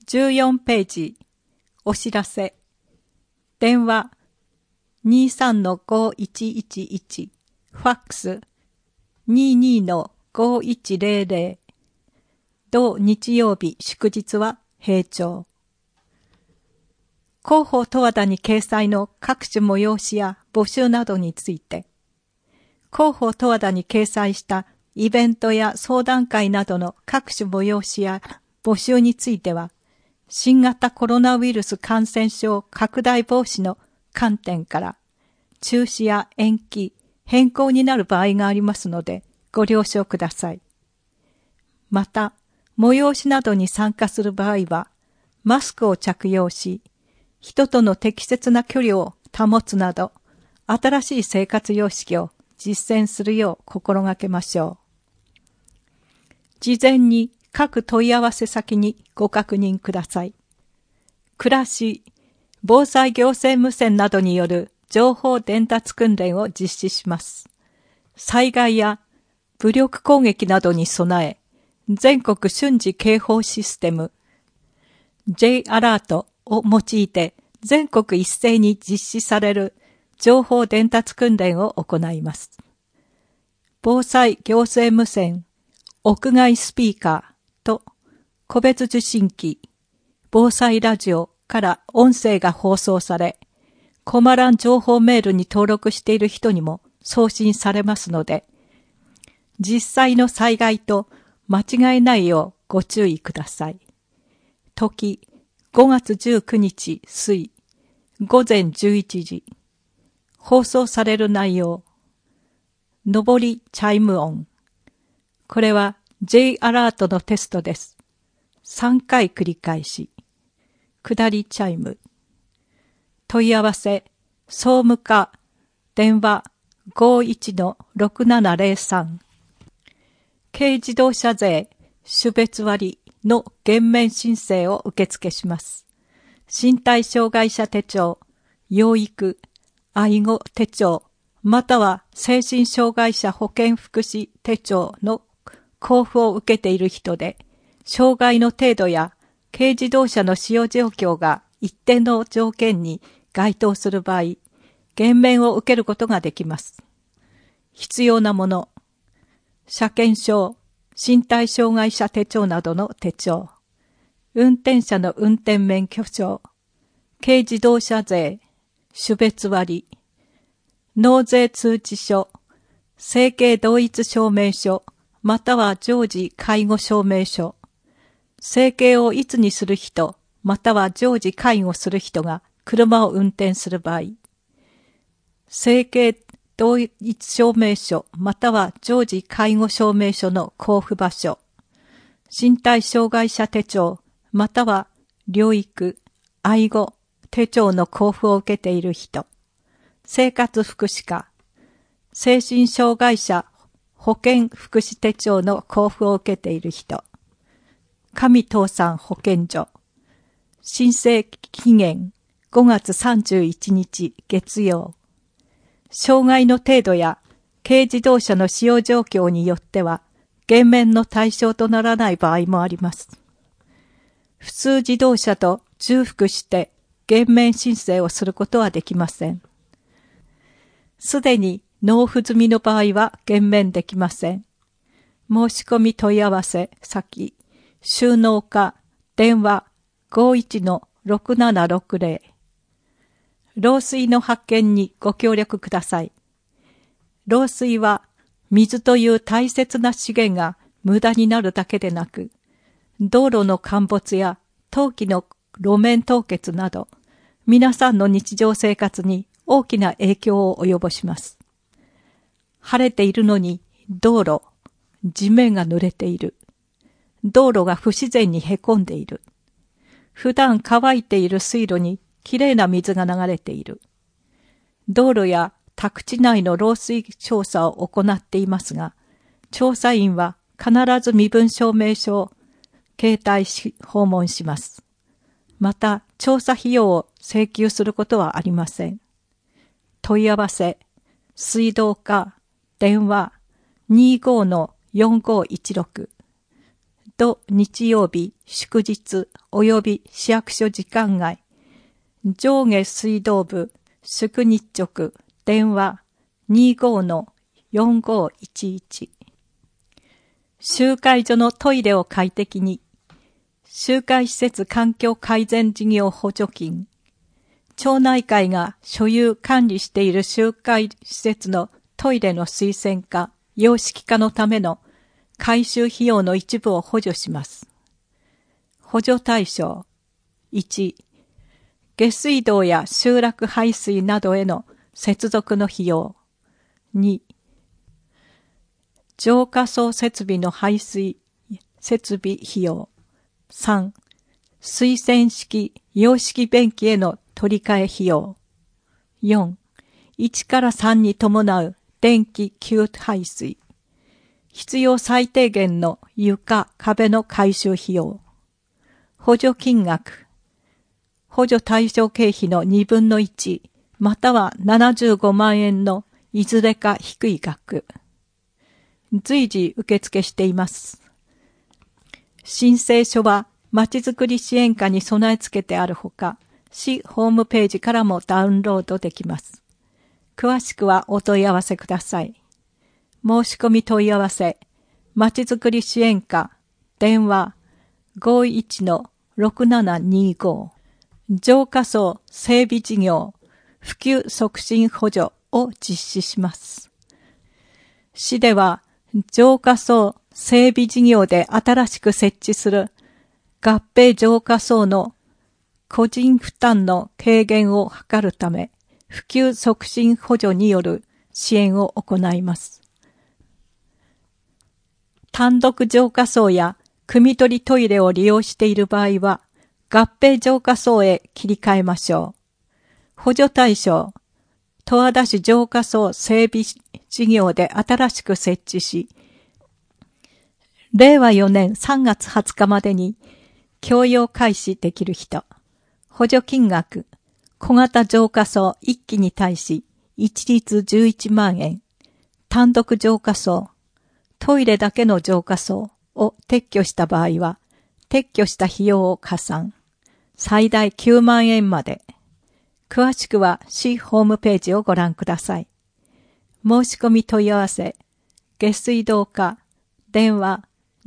14ページ、お知らせ。電話 23-5111、ファックス 22-5100。同日曜日祝日は閉庁。広報十和田に掲載の各種催しや募集などについて、広報十和田に掲載したイベントや相談会などの各種催しや募集については、新型コロナウイルス感染症拡大防止の観点から中止や延期、変更になる場合がありますのでご了承ください。また、催しなどに参加する場合は、マスクを着用し、人との適切な距離を保つなど、新しい生活様式を実践するよう心がけましょう。事前に各問い合わせ先にご確認ください。暮らし、防災行政無線などによる情報伝達訓練を実施します。災害や武力攻撃などに備え、全国瞬時警報システム J アラートを用いて全国一斉に実施される情報伝達訓練を行います。防災行政無線、屋外スピーカーと個別受信機、防災ラジオから音声が放送され、コマ欄情報メールに登録している人にも送信されますので、実際の災害と間違えないようご注意ください。時、5月19日水、午前11時。放送される内容。上りチャイム音。これは J アラートのテストです。3回繰り返し。下りチャイム。問い合わせ、総務課、電話 51-6703。軽自動車税、種別割の減免申請を受付します。身体障害者手帳、養育、愛護手帳、または精神障害者保健福祉手帳の交付を受けている人で、障害の程度や軽自動車の使用状況が一定の条件に該当する場合、減免を受けることができます。必要なもの、車検証、身体障害者手帳などの手帳、運転者の運転免許証、軽自動車税、種別割、納税通知書、生計同一証明書、または常時介護証明書、生計をいつにする人、または常時介護する人が車を運転する場合、生計同一証明書または常時介護証明書の交付場所、身体障害者手帳または療育、愛護、手帳の交付を受けている人、生活福祉課、精神障害者保健福祉手帳の交付を受けている人、上倒産保健所、申請期限5月31日月曜、障害の程度や軽自動車の使用状況によっては減免の対象とならない場合もあります。普通自動車と重複して減免申請をすることはできません。すでに納付済みの場合は減免できません。申し込み問い合わせ先、収納課、電話 51-6760。漏水の発見にご協力ください。漏水は水という大切な資源が無駄になるだけでなく、道路の陥没や冬季の路面凍結など、皆さんの日常生活に大きな影響を及ぼします。晴れているのに道路、地面が濡れている。道路が不自然にへこんでいる。普段乾いている水路にきれいな水が流れている。道路や宅地内の漏水調査を行っていますが、調査員は必ず身分証明書を携帯し訪問します。また、調査費用を請求することはありません。問い合わせ、水道課、電話 25-4516。 土日曜日、祝日及び市役所時間外、上下水道部、宿日直、電話 25-4511。集会所のトイレを快適に、集会施設環境改善事業補助金、町内会が所有管理している集会施設のトイレの水洗化、洋式化のための改修費用の一部を補助します。補助対象。1、下水道や集落排水などへの接続の費用。2、浄化槽設備の排水設備費用。3、水洗式、洋式便器への取り替え費用。4、1から3に伴う電気給排水。必要最低限の床、壁の改修費用。補助金額。補助対象経費の2分の1、または75万円のいずれか低い額。随時受付しています。申請書はまちづくり支援課に備え付けてあるほか、市ホームページからもダウンロードできます。詳しくはお問い合わせください。申し込み問い合わせ、まちづくり支援課、電話 51-6725、浄化槽整備事業、普及促進補助を実施します。市では、浄化槽整備事業で新しく設置する合併浄化槽の個人負担の軽減を図るため、普及促進補助による支援を行います。単独浄化槽や汲み取りトイレを利用している場合は、合併浄化槽へ切り替えましょう。補助対象、十和田市浄化槽整備事業で新しく設置し、令和4年3月20日までに供用開始できる人。補助金額、小型浄化槽1基に対し一律11万円。単独浄化槽、トイレだけの浄化槽を撤去した場合は、撤去した費用を加算。最大9万円まで。詳しくは市ホームページをご覧ください。申し込み問い合わせ、下水道課、電話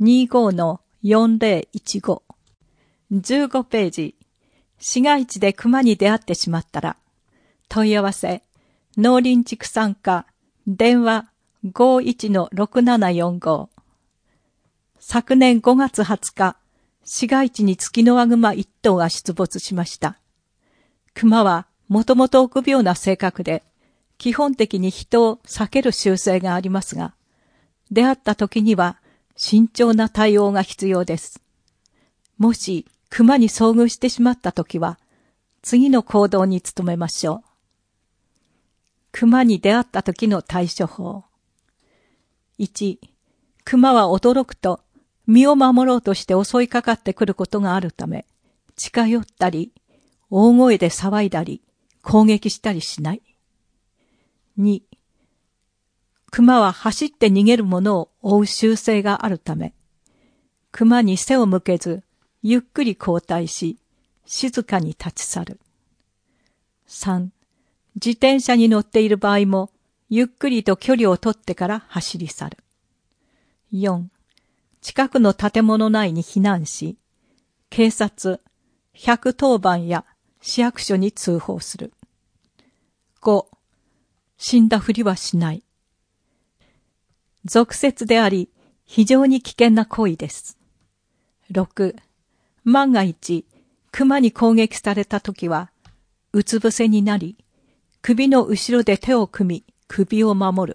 25-4015。15ページ。市街地で熊に出会ってしまったら、問い合わせ、農林畜産課、電話 51-6745。昨年5月20日、市街地にツキノワグマ1頭が出没しました。熊はもともと臆病な性格で、基本的に人を避ける習性がありますが、出会った時には慎重な対応が必要です。もし熊に遭遇してしまった時は、次の行動に努めましょう。熊に出会った時の対処法。1、熊は驚くと身を守ろうとして襲いかかってくることがあるため、近寄ったり、大声で騒いだり、攻撃したりしない。2、熊は走って逃げるものを追う習性があるため、熊に背を向けず、ゆっくり後退し、静かに立ち去る。3、自転車に乗っている場合も、ゆっくりと距離を取ってから走り去る。4、近くの建物内に避難し、警察、110番や市役所に通報する。5、死んだふりはしない。俗説であり、非常に危険な行為です。6、万が一、熊に攻撃されたときは、うつ伏せになり、首の後ろで手を組み、首を守る。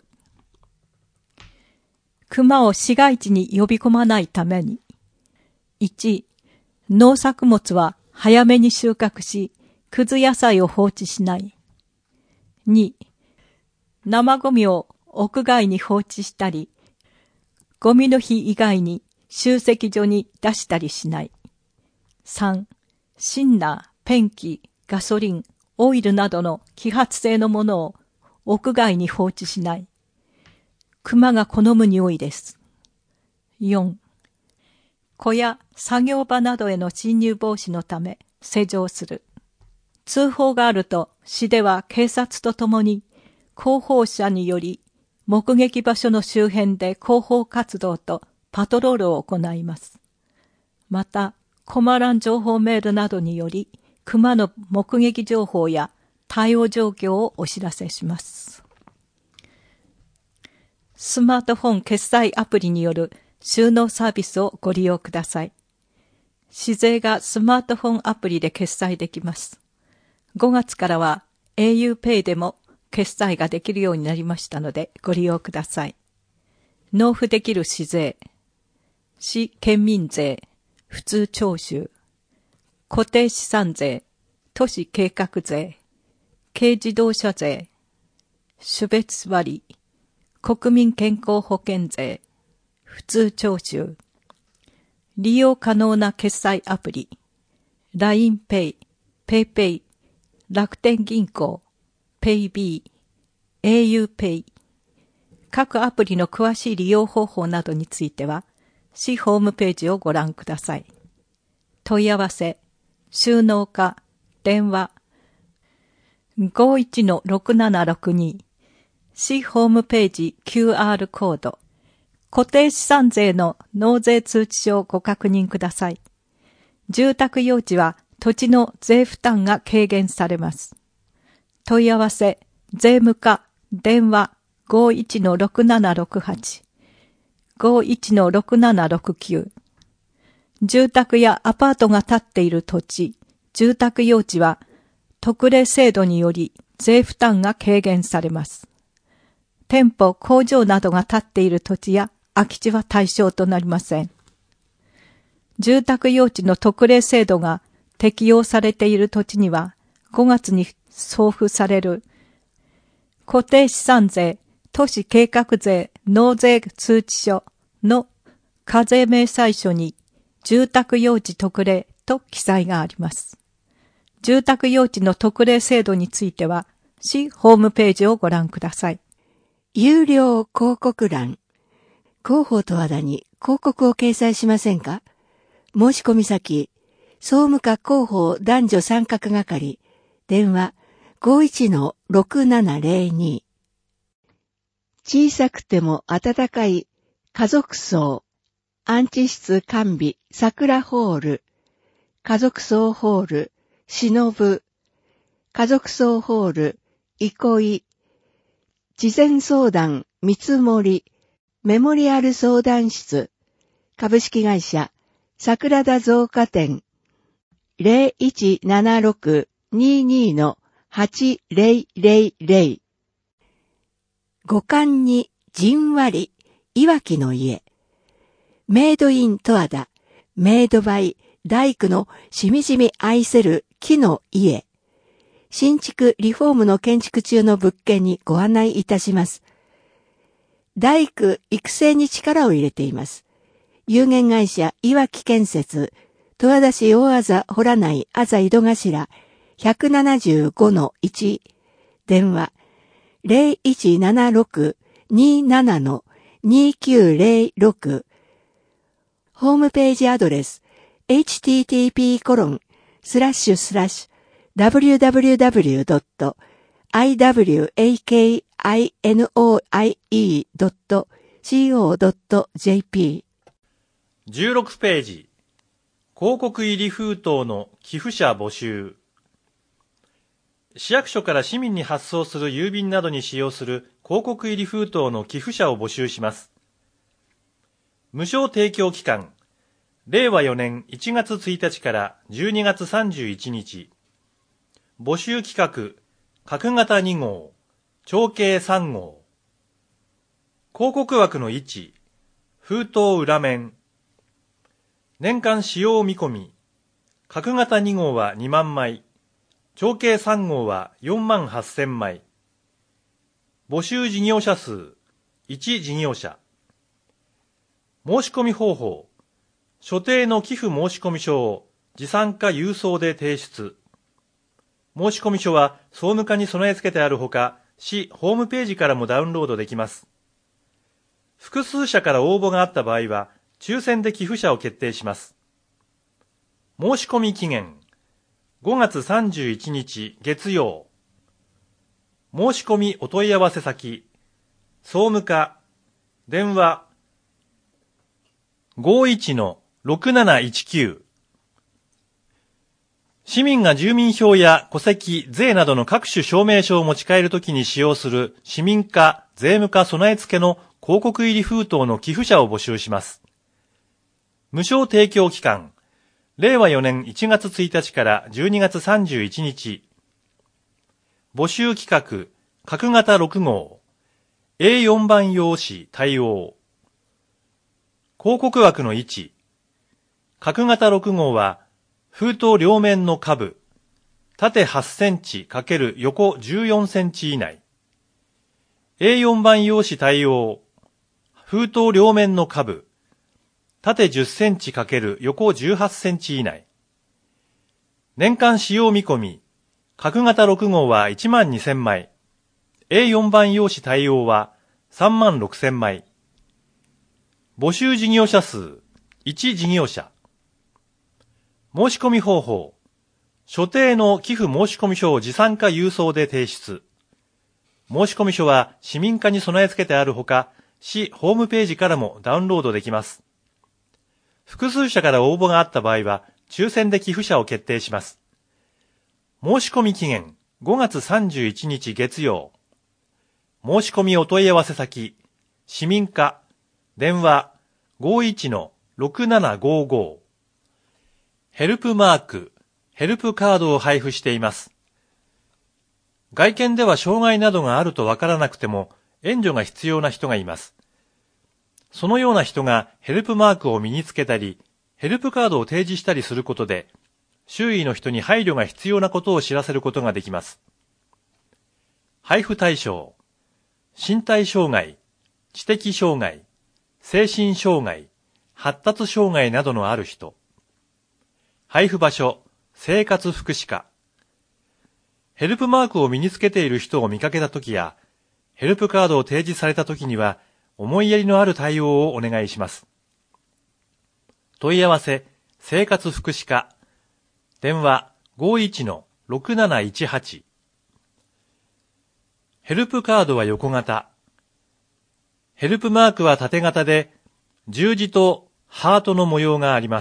熊を市街地に呼び込まないために、1、農作物は早めに収穫し、くず野菜を放置しない。2、生ゴミを屋外に放置したり、ゴミの日以外に集積所に出したりしない。3、シンナー、ペンキ、ガソリン、オイルなどの揮発性のものを屋外に放置しない。熊が好む匂いです。4、 小屋、作業場などへの侵入防止のため施錠する。通報があると、市では警察とともに広報車により目撃場所の周辺で広報活動とパトロールを行います。また、コマ欄情報メールなどにより熊の目撃情報や対応状況をお知らせします。スマートフォン決済アプリによる収納サービスをご利用ください。市税がスマートフォンアプリで決済できます。5月からは auPay でも決済ができるようになりましたのでご利用ください。納付できる市税、市県民税、普通徴収、固定資産税、都市計画税、軽自動車税、種別割、国民健康保険税、普通徴収、利用可能な決済アプリ、LINEPay、PayPay、楽天銀行、PayB、auPay、各アプリの詳しい利用方法などについては、市ホームページをご覧ください。問い合わせ、収納課、電話、51-6762、市ホームページ QR コード、固定資産税の納税通知書をご確認ください。住宅用地は土地の税負担が軽減されます。問い合わせ、税務課、電話 51-6768、51-6769。住宅やアパートが建っている土地、住宅用地は特例制度により税負担が軽減されます。店舗、工場などが建っている土地や空き地は対象となりません。住宅用地の特例制度が適用されている土地には5月に送付される固定資産税、都市計画税納税通知書の課税明細書に住宅用地特例と記載があります。住宅用地の特例制度については市ホームページをご覧ください。 有料広告欄。広報十和田に広告を掲載しませんか？申し込み先、総務課広報男女参画係、電話 51-6702。小さくても温かい家族層、安置室完備桜ホール、家族層ホール、しのぶ、家族層ホール、憩い、事前相談、見積もり、メモリアル相談室、株式会社、桜田造花店、0176-22-8000。五感にじんわり、いわきの家。メイドイン十和田、メイドバイ大工のしみじみ愛せる木の家。新築リフォームの建築中の物件にご案内いたします。大工育成に力を入れています。有限会社いわき建設、十和田市大あざ洞内あざ井戸頭 175-1、電話 0176-27-2906、ホームページアドレス http://www.iwakinoie.co.jp 16ページ、広告入り封筒の寄付者募集。市役所から市民に発送する郵便などに使用する広告入り封筒の寄付者を募集します。無償提供期間、令和4年1月1日から12月31日。募集企画、角型2号、長径3号。広告枠の位置、封筒裏面。年間使用見込み、角型2号は2万枚、長径3号は4万8000枚。募集事業者数、1事業者。申し込み方法、所定の寄付申込書を持参か郵送で提出。申込書は総務課に備え付けてあるほか、市ホームページからもダウンロードできます。複数社から応募があった場合は、 抽選で寄付者を決定します。申し込み期限、5月31日月曜。申し込みお問い合わせ先、総務課、電話、51-6719。市民が住民票や戸籍、税などの各種証明書を持ち帰るときに使用する市民課、税務課備え付けの広告入り封筒の寄付者を募集します。無償提供期間、令和4年1月1日から12月31日。募集企画、角型6号。A4 番用紙対応。広告枠の位置。角型6号は、封筒両面の下部。縦8センチ×横14センチ以内。A4 番用紙対応。封筒両面の下部。縦10センチ×横18センチ以内。年間使用見込み。角型6号は12000枚。A4 番用紙対応は36000枚。募集事業者数、1事業者。申し込み方法。所定の寄付申込書を持参か郵送で提出。申込書は市民課に備え付けてあるほか、市ホームページからもダウンロードできます。複数社から応募があった場合は、抽選で寄付者を決定します。申し込み期限、5月31日月曜。申し込みお問い合わせ先、市民課、電話 51-6755。ヘルプマーク、ヘルプカードを配布しています。外見では障害などがあるとわからなくても、援助が必要な人がいます。そのような人がヘルプマークを身につけたり、ヘルプカードを提示したりすることで、周囲の人に配慮が必要なことを知らせることができます。配布対象、身体障害、知的障害、精神障害、発達障害などのある人。配布場所、生活福祉課。ヘルプマークを身につけている人を見かけたときや、ヘルプカードを提示されたときには、思いやりのある対応をお願いします。問い合わせ、生活福祉課。電話 51-6718。ヘルプカードは横型。ヘルプマークは縦型で、十字とハートの模様があります。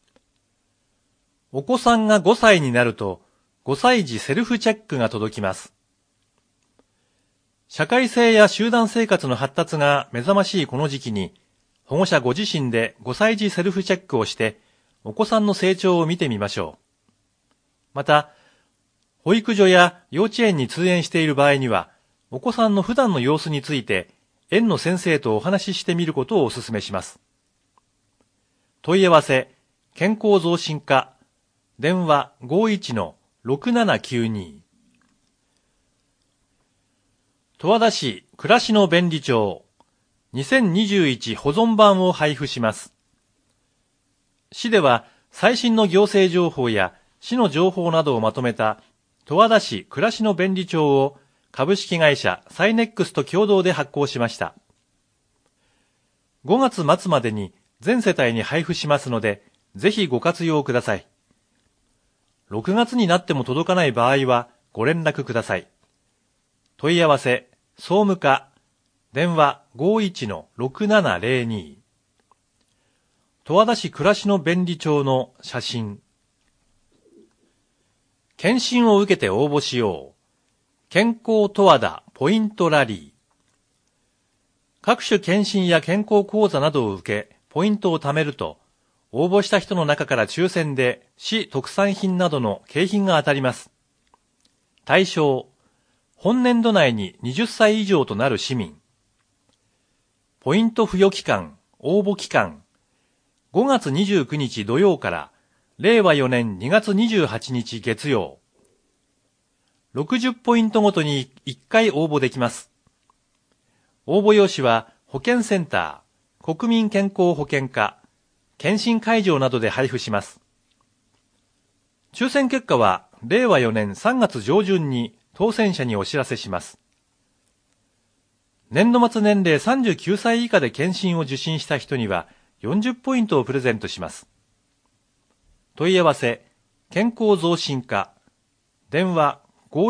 お子さんが5歳になると、5歳児セルフチェックが届きます。社会性や集団生活の発達が目覚ましいこの時期に、保護者ご自身で5歳児セルフチェックをして、お子さんの成長を見てみましょう。また、保育所や幼稚園に通園している場合には、お子さんの普段の様子について、園の先生とお話ししてみることをお勧めします。問い合わせ、健康増進課、電話 51-6792。十和田市暮らしの便利帳2021保存版を配布します。市では最新の行政情報や市の情報などをまとめた十和田市暮らしの便利帳を株式会社サイネックスと共同で発行しました。5月末までに全世帯に配布しますので、ぜひご活用ください。6月になっても届かない場合はご連絡ください。問い合わせ、総務課、電話 51-6702。十和田市暮らしの便利帳の写真。検診を受けて応募しよう。健康十和田ポイントラリー。各種検診や健康講座などを受け、ポイントを貯めると、応募した人の中から抽選で市特産品などの景品が当たります。対象、本年度内に20歳以上となる市民。ポイント付与期間、応募期間、5月29日土曜から令和4年2月28日月曜。60ポイントごとに1回応募できます。応募用紙は保健センター、国民健康保険課、検診会場などで配布します。抽選結果は令和4年3月上旬に当選者にお知らせします。年度末年齢39歳以下で検診を受診した人には 40ポイントをプレゼントします。問い合わせ、健康増進課、電話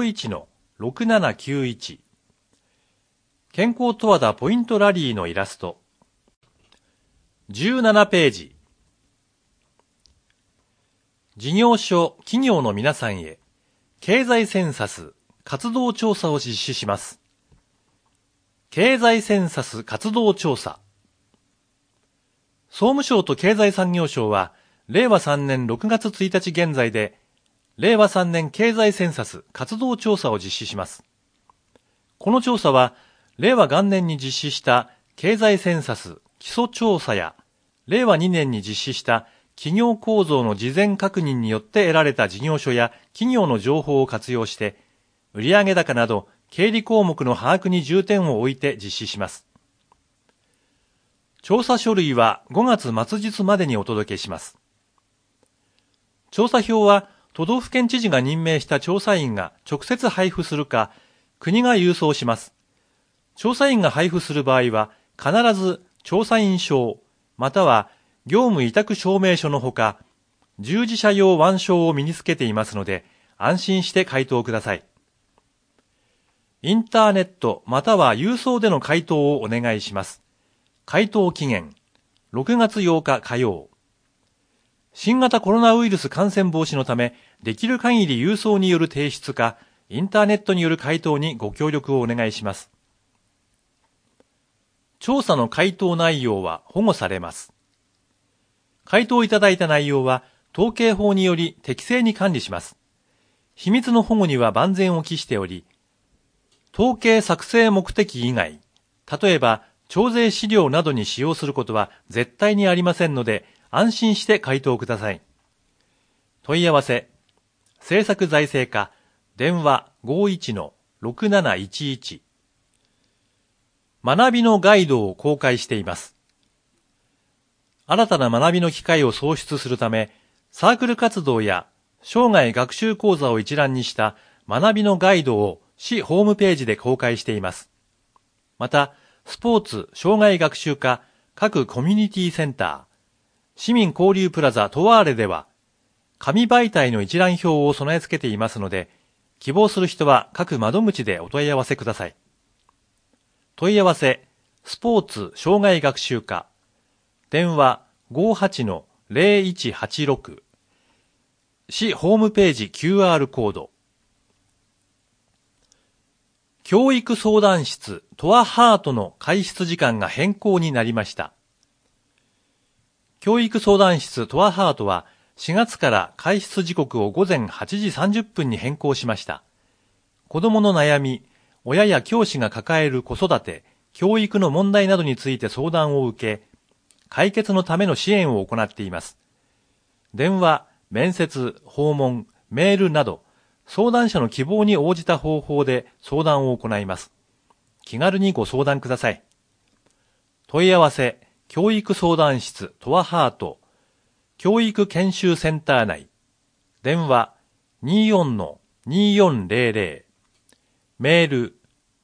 51-6791。健康十和田ポイントラリーのイラスト。17ページ。事業所、企業の皆さんへ、経済センサス、活動調査を実施します。経済センサス活動調査。総務省と経済産業省は、令和3年6月1日現在で、令和3年経済センサス活動調査を実施します。この調査は、令和元年に実施した経済センサス基礎調査や、令和2年に実施した企業構造の事前確認によって得られた事業所や企業の情報を活用して、売上高など経理項目の把握に重点を置いて実施します。調査書類は5月末日までにお届けします。調査票は都道府県知事が任命した調査員が直接配布するか、国が郵送します。調査員が配布する場合は、必ず調査員証、または業務委託証明書のほか、従事者用腕章を身につけていますので、安心して回答ください。インターネットまたは郵送での回答をお願いします。回答期限、6月8日火曜。新型コロナウイルス感染防止のため、できる限り郵送による提出か、インターネットによる回答にご協力をお願いします。調査の回答内容は保護されます。回答いただいた内容は、統計法により適正に管理します。秘密の保護には万全を期しており、統計作成目的以外、例えば、徴税資料などに使用することは絶対にありませんので、安心して回答ください。問い合わせ、政策財政課、電話 51-6711。学びのガイドを公開しています。新たな学びの機会を創出するため、サークル活動や生涯学習講座を一覧にした学びのガイドを市ホームページで公開しています。また、スポーツ・生涯学習課各コミュニティセンター、市民交流プラザトワーレでは、紙媒体の一覧表を備え付けていますので、希望する人は各窓口でお問い合わせください。問い合わせ、スポーツ・生涯学習課、電話 58-0186、市ホームページ QR コード。教育相談室トアハートの開室時間が変更になりました。教育相談室トアハートは4月から開室時刻を午前8時30分に変更しました。子どもの悩み、親や教師が抱える子育て、教育の問題などについて相談を受け、解決のための支援を行っています。電話、面接、訪問、メールなど、相談者の希望に応じた方法で相談を行います。気軽にご相談ください。問い合わせ、教育相談室トアハート、教育研修センター内、電話 24-2400、メール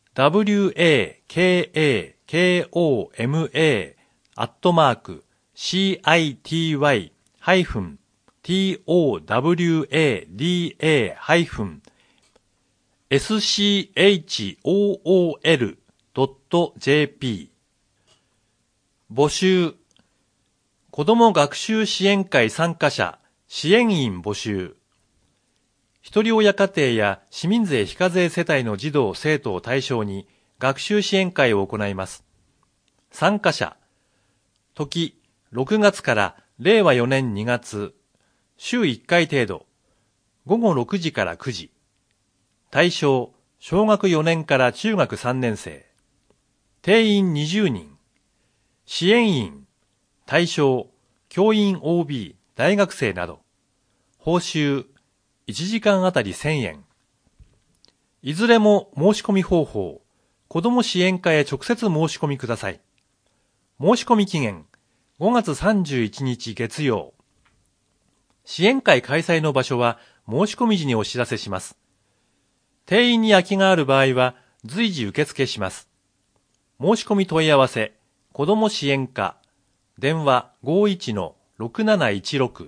waka-city-towada-schol.jp。 募集、子ども学習支援会参加者、支援員募集。一人親家庭や市民税非課税世帯の児童・生徒を対象に学習支援会を行います。参加者、時6月から令和4年2月、週1回程度、午後6時から9時。対象、小学4年から中学3年生。定員20人。支援員、対象、教員 OB、大学生など。報酬、1時間あたり1000円。いずれも申し込み方法、子ども支援課へ直接申し込みください。申し込み期限、5月31日月曜。支援会開催の場所は申し込み時にお知らせします。定員に空きがある場合は随時受付します。申し込み問い合わせ、子ども支援課、 電話 51-6716。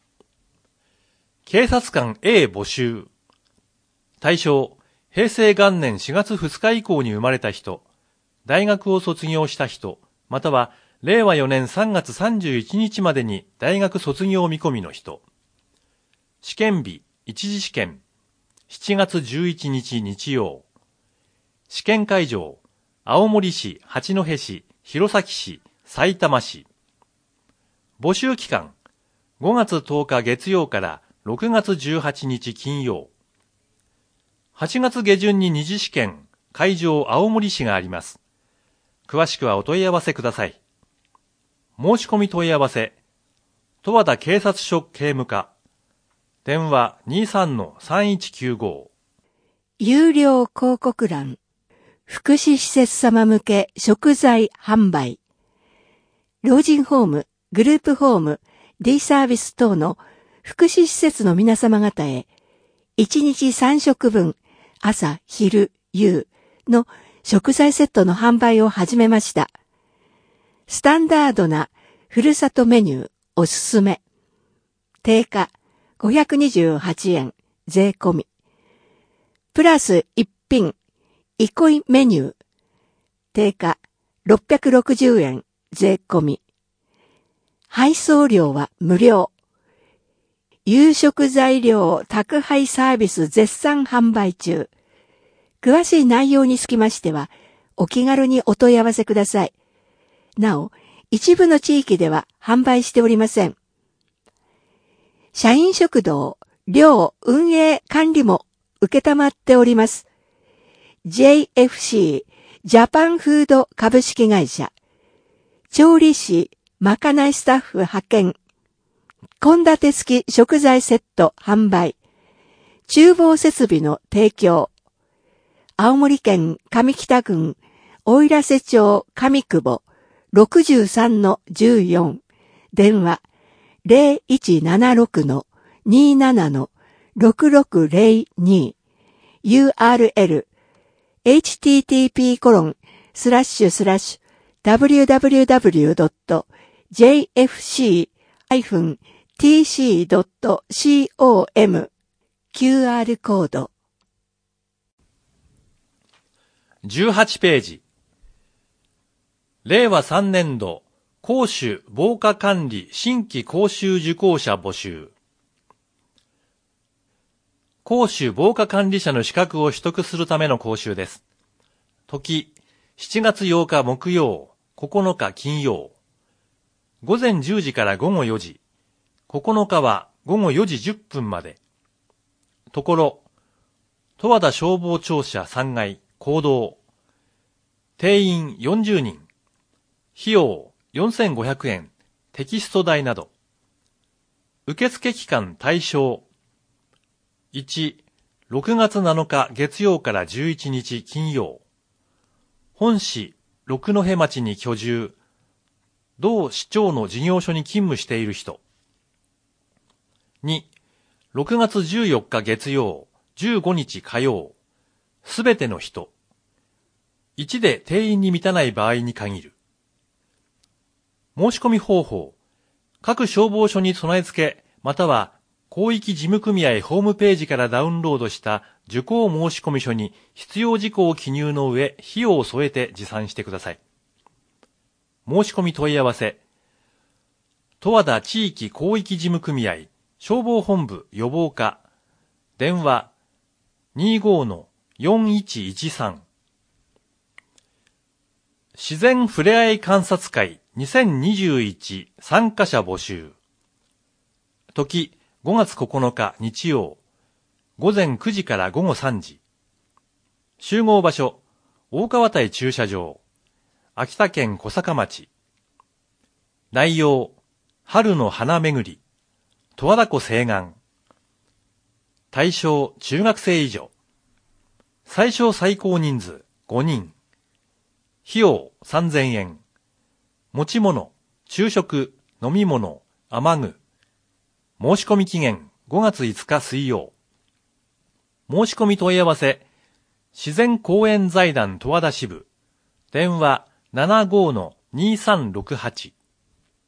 警察官 A 募集。対象、平成元年4月2日以降に生まれた人、大学を卒業した人、または令和4年3月31日までに大学卒業見込みの人。試験日、一次試験、7月11日日曜。試験会場、青森市、八戸市、弘前市、さいたま市。募集期間、5月10日月曜から6月18日金曜。8月下旬に二次試験、会場青森市があります。詳しくはお問い合わせください。申し込み問い合わせ、十和田警察署警務課。電話 23-3195。 有料広告欄。福祉施設様向け食材販売。老人ホーム、グループホーム、デイサービス等の福祉施設の皆様方へ、1日3食分、朝、昼、夕の食材セットの販売を始めました。スタンダードなふるさとメニューおすすめ。定価528円税込み。プラス一品憩いメニュー。定価660円税込み。配送料は無料。夕食材料宅配サービス絶賛販売中。詳しい内容につきましては、お気軽にお問い合わせください。なお、一部の地域では販売しておりません。社員食堂、寮運営管理も受けたまっております。JFC ジャパンフード株式会社。調理師、まかないスタッフ派遣。献立付き食材セット販売。厨房設備の提供。青森県上北郡奥入瀬町上久保 63-14 電話 0176-27-6602 URL http://www.jfc-tc.com QR コード 18ページ。令和3年度講習防火管理新規講習受講者募集。講習防火管理者の資格を取得するための講習です。時、7月8日木曜、9日金曜。午前10時から午後4時。9日は午後4時10分まで。ところ、十和田消防庁舎3階、講堂。定員40人。費用4500円。テキスト代など。受付期間対象。1、6月7日月曜から11日金曜。本市六戸町に居住。同市長の事業所に勤務している人。2、6月14日月曜、15日火曜。すべての人。1で定員に満たない場合に限る。申し込み方法。各消防署に備え付け、または広域事務組合ホームページからダウンロードした受講申込書に必要事項を記入の上、費用を添えて持参してください。申し込み問い合わせ。十和田地域広域事務組合消防本部予防課。電話 25-4113。自然ふれあい観察会2021参加者募集。時、5月9日日曜。午前9時から午後3時。集合場所、大川台駐車場。秋田県小坂町。内容、春の花めぐり。十和田湖西岸。対象、中学生以上。最小最高人数、5人。費用、3000円。持ち物、昼食、飲み物、雨具。申し込み期限、5月5日水曜。申し込み問い合わせ、自然公園財団十和田支部。電話 75-2368。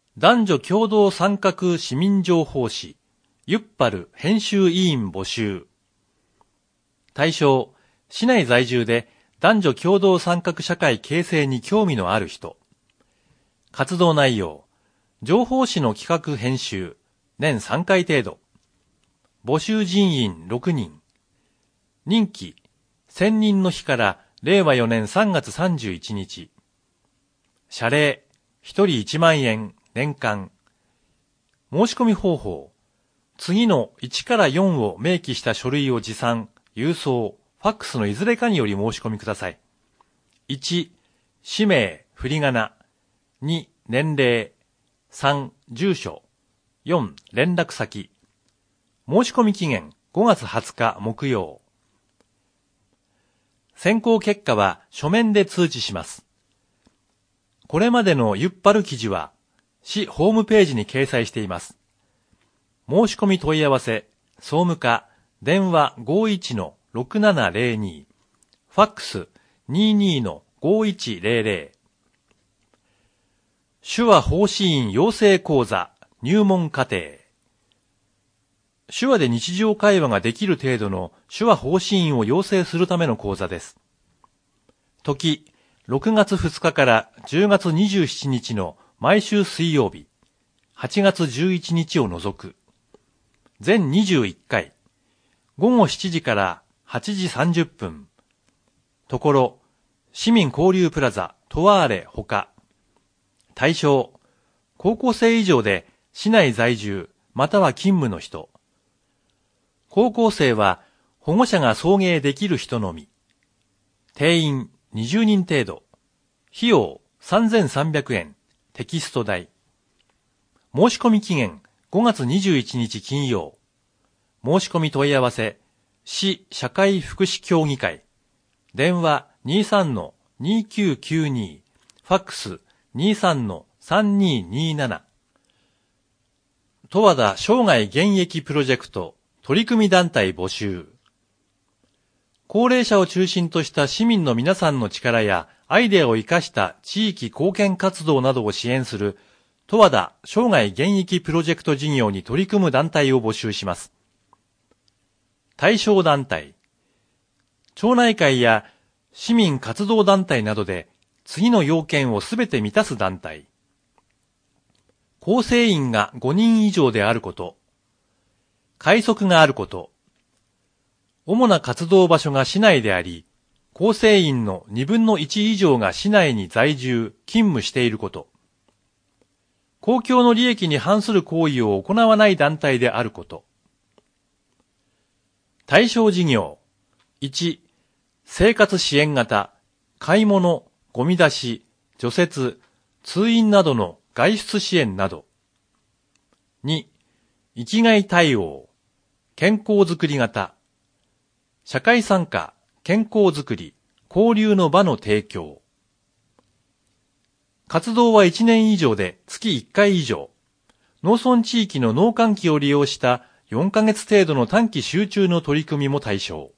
男女共同参画市民情報誌、ユッパル編集委員募集。対象、市内在住で男女共同参画社会形成に興味のある人。活動内容、情報誌の企画編集、年3回程度。募集人員6人。任期、選任の日から令和4年3月31日。謝礼、1人1万円、年間。申し込み方法、次の1から4を明記した書類を持参、郵送、ファックスのいずれかにより申し込みください。1、氏名、振り仮名。2、年齢。3、住所。4、連絡先。申し込み期限、5月20日木曜。選考結果は書面で通知します。これまでのユッパル記事は、市ホームページに掲載しています。申し込み問い合わせ、総務課、電話 51-6702、ファックス 22-5100。手話奉仕員養成講座入門課程。手話で日常会話ができる程度の手話奉仕員を養成するための講座です。時、6月2日から10月27日の毎週水曜日、8月11日を除く。全21回。午後7時から8時30分。ところ、市民交流プラザ、トワーレほか。対象、高校生以上で市内在住、または勤務の人。高校生は保護者が送迎できる人のみ。定員20人程度。費用3300円。テキスト代。申し込み期限5月21日金曜。申し込み問い合わせ、市社会福祉協議会。電話 23-2992。ファックス 23-3227。十和田生涯現役プロジェクト取り組み団体募集。高齢者を中心とした市民の皆さんの力やアイデアを生かした地域貢献活動などを支援する十和田生涯現役プロジェクト事業に取り組む団体を募集します。対象団体、町内会や市民活動団体などで次の要件をすべて満たす団体。構成員が5人以上であること。会則があること。主な活動場所が市内であり、構成員の2分の1以上が市内に在住、勤務していること。公共の利益に反する行為を行わない団体であること。対象事業。1、生活支援型、買い物、ゴミ出し、除雪、通院などの外出支援など。2、生きがい対応、健康づくり型、社会参加、健康づくり、交流の場の提供。活動は1年以上で月1回以上。農村地域の農閑期を利用した4ヶ月程度の短期集中の取り組みも対象。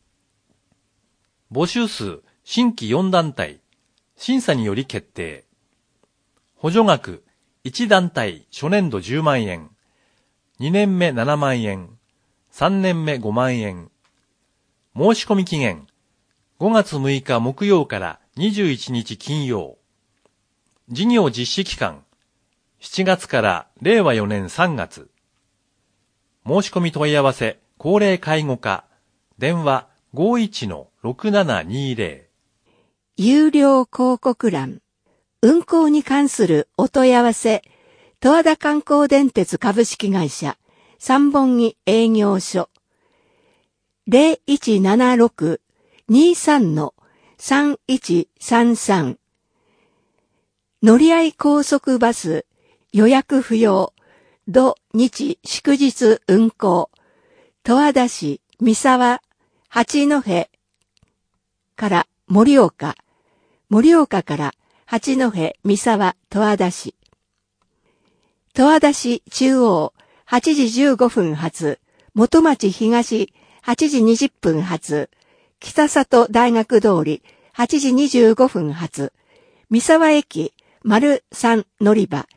募集数、新規4団体、審査により決定。補助額、1団体初年度10万円、2年目7万円、3年目5万円。申し込み期限、5月6日木曜から21日金曜。事業実施期間、7月から令和4年3月。申し込み問い合わせ、高齢介護課、電話 51-6720。 有料広告欄、運行に関するお問い合わせ、十和田観光電鉄株式会社、三本木営業所、0176-23-3133。乗り合い高速バス、予約不要、土日祝日運行、十和田市三沢八戸から盛岡、盛岡から八戸三沢十和田市、十和田市中央8時15分発、元町東8時20分発、北里大学通り8時25分発、三沢駅丸3乗り場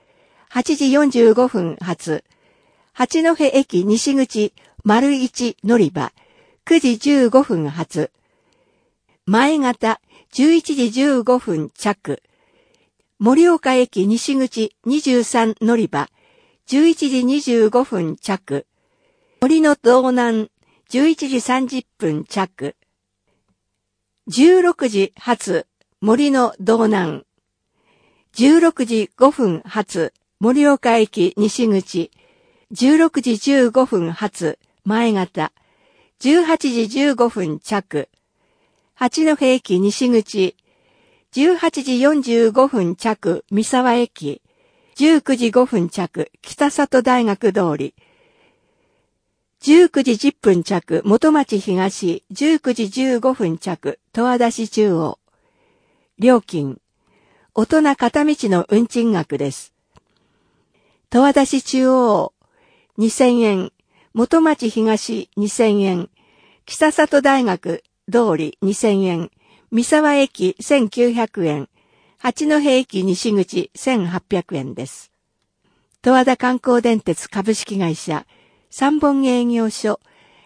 8時45分発、八戸駅西口丸一乗り場9時15分発、前方11時15分着、盛岡駅西口23乗り場11時25分着、森の道南11時30分着、16時発森の道南、16時5分発盛岡駅西口、16時15分発前方、18時15分着、八戸駅西口、18時45分着三沢駅、19時5分着北里大学通り、19時10分着元町東、19時15分着十和田市中央。料金、大人片道の運賃額です。十和田市中央2000円、元町東2000円、北里大学通り2000円、三沢駅1900円、八戸駅西口1800円です。十和田観光電鉄株式会社三本営業所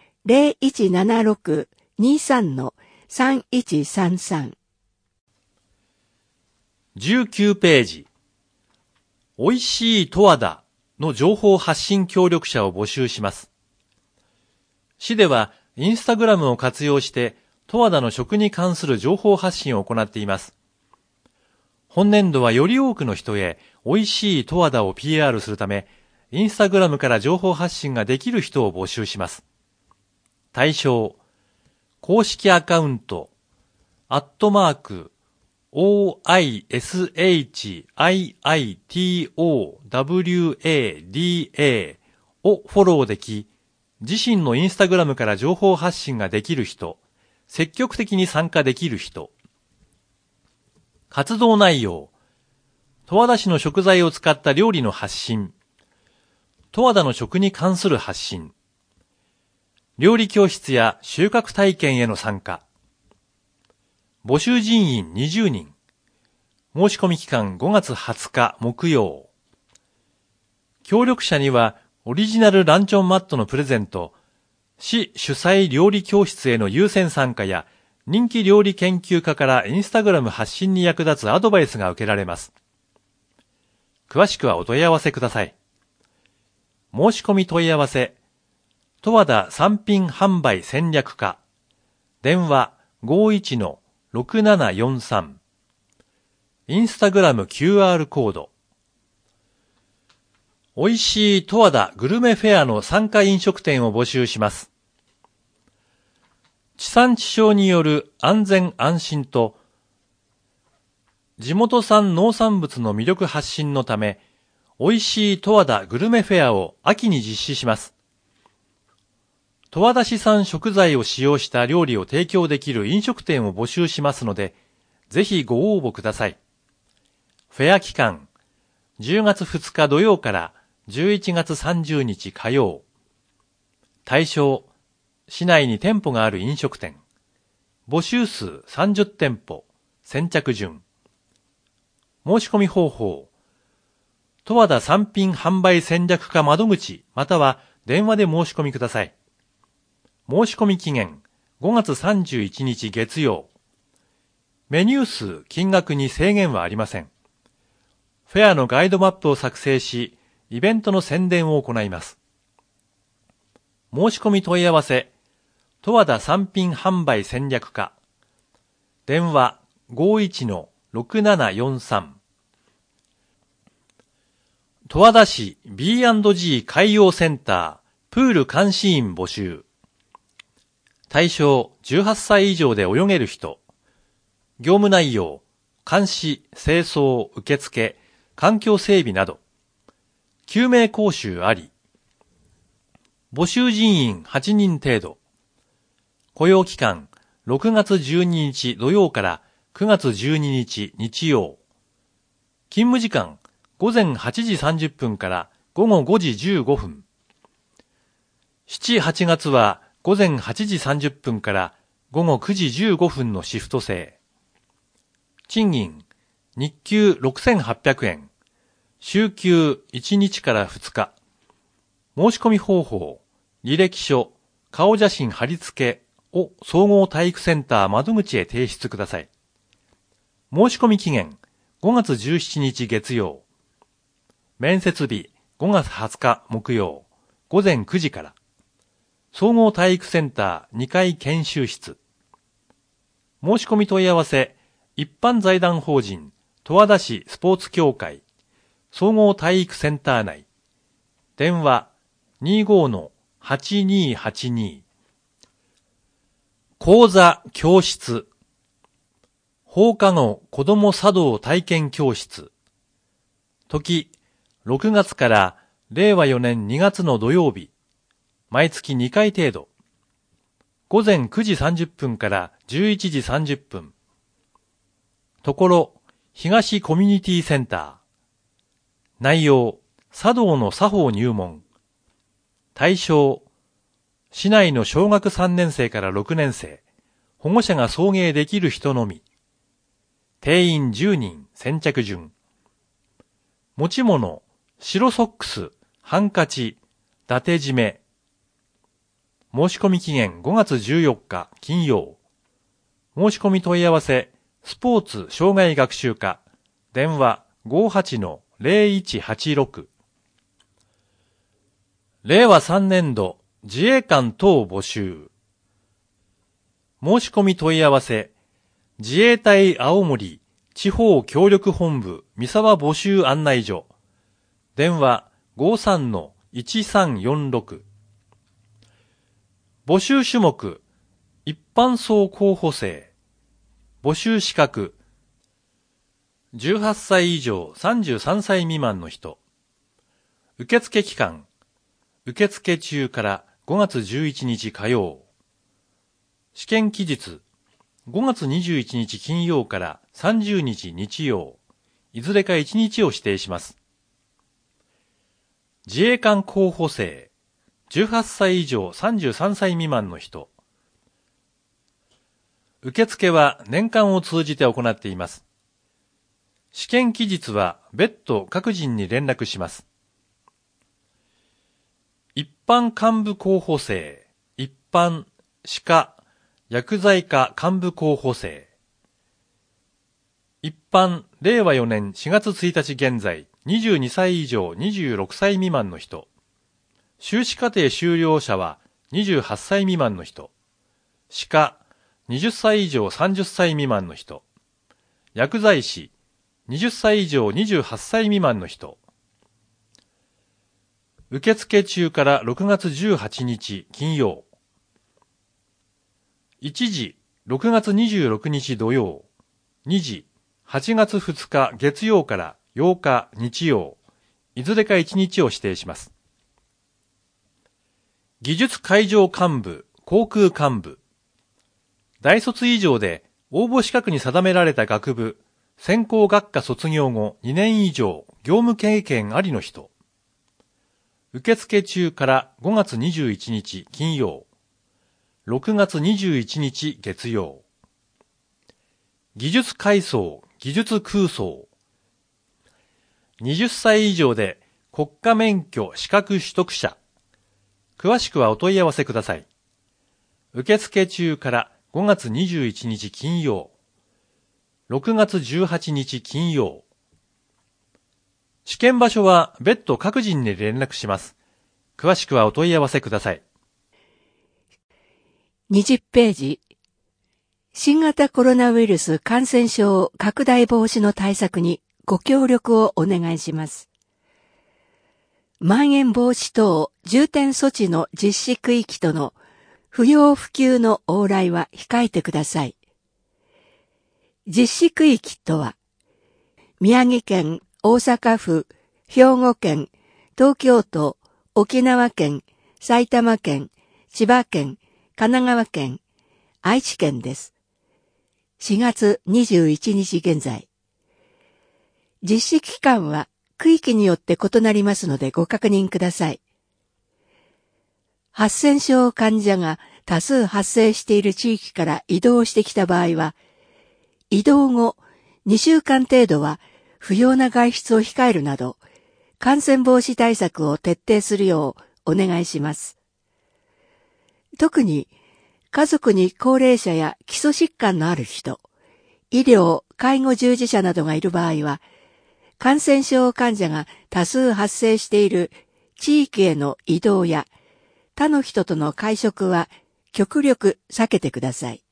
0176-23-3133 19ページ。おいしい十和田の情報発信協力者を募集します。市ではインスタグラムを活用して十和田の食に関する情報発信を行っています。本年度はより多くの人へおいしい十和田を PR するため、インスタグラムから情報発信ができる人を募集します。対象、公式アカウント、@OISHIITOWADA をフォローでき、自身のインスタグラムから情報発信ができる人、積極的に参加できる人。活動内容、十和田市の食材を使った料理の発信、十和田の食に関する発信、料理教室や収穫体験への参加。募集人員20人。申し込み期間5月20日木曜。協力者にはオリジナルランチョンマットのプレゼント、市主催料理教室への優先参加や人気料理研究家からインスタグラム発信に役立つアドバイスが受けられます。詳しくはお問い合わせください。申し込み問い合わせ、十和田産品販売戦略課、電話 51-6743、インスタグラム QR コード、おいしい十和田グルメフェアの参加飲食店を募集します。地産地消による安全安心と、地元産農産物の魅力発信のため、おいしい十和田グルメフェアを秋に実施します。十和田市産食材を使用した料理を提供できる飲食店を募集しますので、ぜひご応募ください。フェア期間、10月2日土曜から11月30日火曜。対象、市内に店舗がある飲食店。募集数30店舗。先着順。申し込み方法。十和田産品販売戦略課窓口または電話で申し込みください。申し込み期限5月31日月曜。メニュー数、金額に制限はありません。フェアのガイドマップを作成し、イベントの宣伝を行います。申し込み問い合わせ、十和田産品販売戦略課。電話 51-6743。十和田市 B&G 海洋センタープール監視員募集。対象18歳以上で泳げる人。業務内容、監視、清掃、受付、環境整備など。救命講習あり。募集人員8人程度。雇用期間6月12日土曜から9月12日日曜。勤務時間午前8時30分から午後5時15分。7、8月は午前8時30分から午後9時15分のシフト制。賃金、日給6800円。 週休1日から2日。申し込み方法、履歴書、顔写真貼り付けを総合体育センター窓口へ提出ください。申し込み期限、5月17日月曜。面接日、5月20日木曜、午前9時から。総合体育センター2階研修室。申し込み問い合わせ、一般財団法人、十和田市スポーツ協会、総合体育センター内。電話、25-8282。講座教室。放課後子ども茶道体験教室。時、6月から令和4年2月の土曜日。毎月2回程度。午前9時30分から11時30分。ところ、東コミュニティセンター。内容、茶道の作法入門。対象、市内の小学3年生から6年生、保護者が送迎できる人のみ。定員10人、先着順。持ち物、白ソックス、ハンカチ、伊達締め。申し込み期限5月14日金曜。申し込み問い合わせ、スポーツ障害学習課。電話 58-0186。令和3年度自衛官等募集。申し込み問い合わせ、自衛隊青森地方協力本部三沢募集案内所。電話 53-1346。募集種目、一般層候補生。募集資格、18歳以上33歳未満の人。受付期間、受付中から5月11日火曜。試験期日、5月21日金曜から30日日曜。いずれか1日を指定します。自衛官候補生、18歳以上33歳未満の人。受付は年間を通じて行っています。試験期日は別途各人に連絡します。一般幹部候補生、一般、歯科、薬剤科幹部候補生。一般、令和4年4月1日現在、22歳以上26歳未満の人。修士課程修了者は28歳未満の人。歯科、20歳以上30歳未満の人。薬剤師、20歳以上28歳未満の人。受付中から6月18日金曜。1時、6月26日土曜。2時、8月2日月曜から8日日曜。いずれか1日を指定します。技術海上幹部、航空幹部。大卒以上で応募資格に定められた学部、専攻学科卒業後2年以上業務経験ありの人。受付中から5月21日金曜。6月21日月曜。技術階層、技術空想。20歳以上で国家免許資格取得者。詳しくはお問い合わせください。受付中から5月21日金曜。6月18日金曜。試験場所は別途各人に連絡します。詳しくはお問い合わせください。 20ページ。新型コロナウイルス感染症拡大防止の対策にご協力をお願いします。まん延防止等重点措置の実施区域との不要不急の往来は控えてください。実施区域とは、宮城県、大阪府、兵庫県、東京都、沖縄県、埼玉県、千葉県、神奈川県、愛知県です。4月21日現在。実施期間は区域によって異なりますのでご確認ください。発染症患者が多数発生している地域から移動してきた場合は、移動後2週間程度は不要な外出を控えるなど感染防止対策を徹底するようお願いします。特に、家族に高齢者や基礎疾患のある人、医療・介護従事者などがいる場合は、感染症患者が多数発生している地域への移動や他の人との会食は極力避けてください。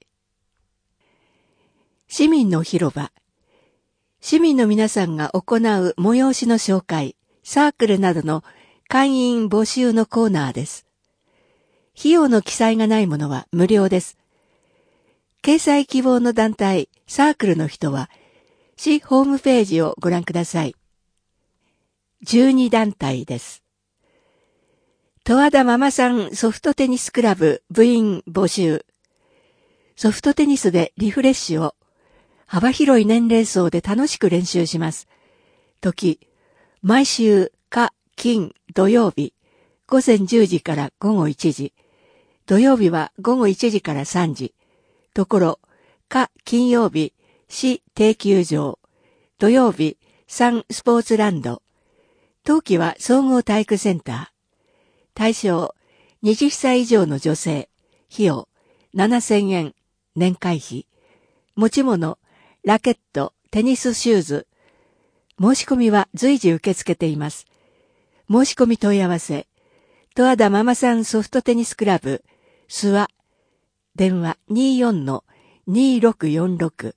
市民の広場。市民の皆さんが行う催しの紹介、サークルなどの会員募集のコーナーです。費用の記載がないものは無料です。掲載希望の団体、サークルの人は、市ホームページをご覧ください。12団体です。十和田ママさんソフトテニスクラブ部員募集。ソフトテニスでリフレッシュを、幅広い年齢層で楽しく練習します。時、毎週火、金、土曜日、午前10時から午後1時。土曜日は午後1時から3時。ところ、火、金曜日、市定休場。土曜日、サンスポーツランド。冬季は総合体育センター。対象、20歳以上の女性。費用、7000円。年会費。持ち物、ラケット、テニスシューズ。申し込みは随時受け付けています。申し込み問い合わせ。十和田ママさんソフトテニスクラブ、諏訪。電話 24-2646。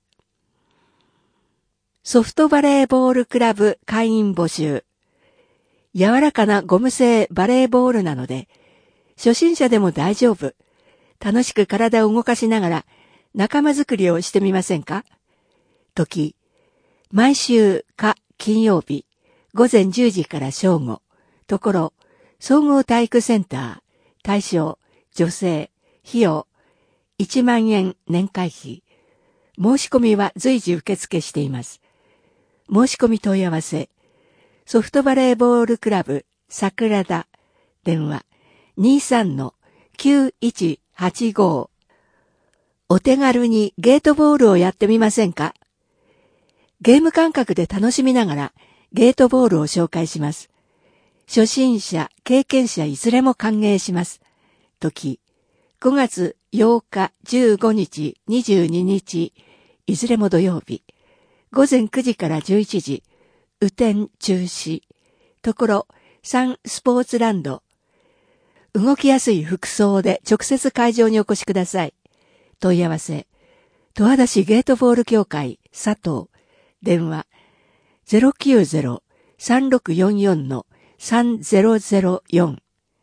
ソフトバレーボールクラブ会員募集。柔らかなゴム製バレーボールなので、初心者でも大丈夫。楽しく体を動かしながら仲間づくりをしてみませんか？時、毎週火、金曜日、午前10時から正午。ところ、総合体育センター、対象、女性、費用、1万円年会費。申し込みは随時受付しています。申し込み問い合わせ。ソフトバレーボールクラブ、桜田。電話、23-9185。お手軽にゲートボールをやってみませんか？ゲーム感覚で楽しみながらゲートボールを紹介します。初心者、経験者いずれも歓迎します。時、5月8日、15日、22日、いずれも土曜日。午前9時から11時、雨天中止。ところ、サンスポーツランド。動きやすい服装で直接会場にお越しください。問い合わせ。十和田市ゲートボール協会、佐藤。電話。090-3644-3004。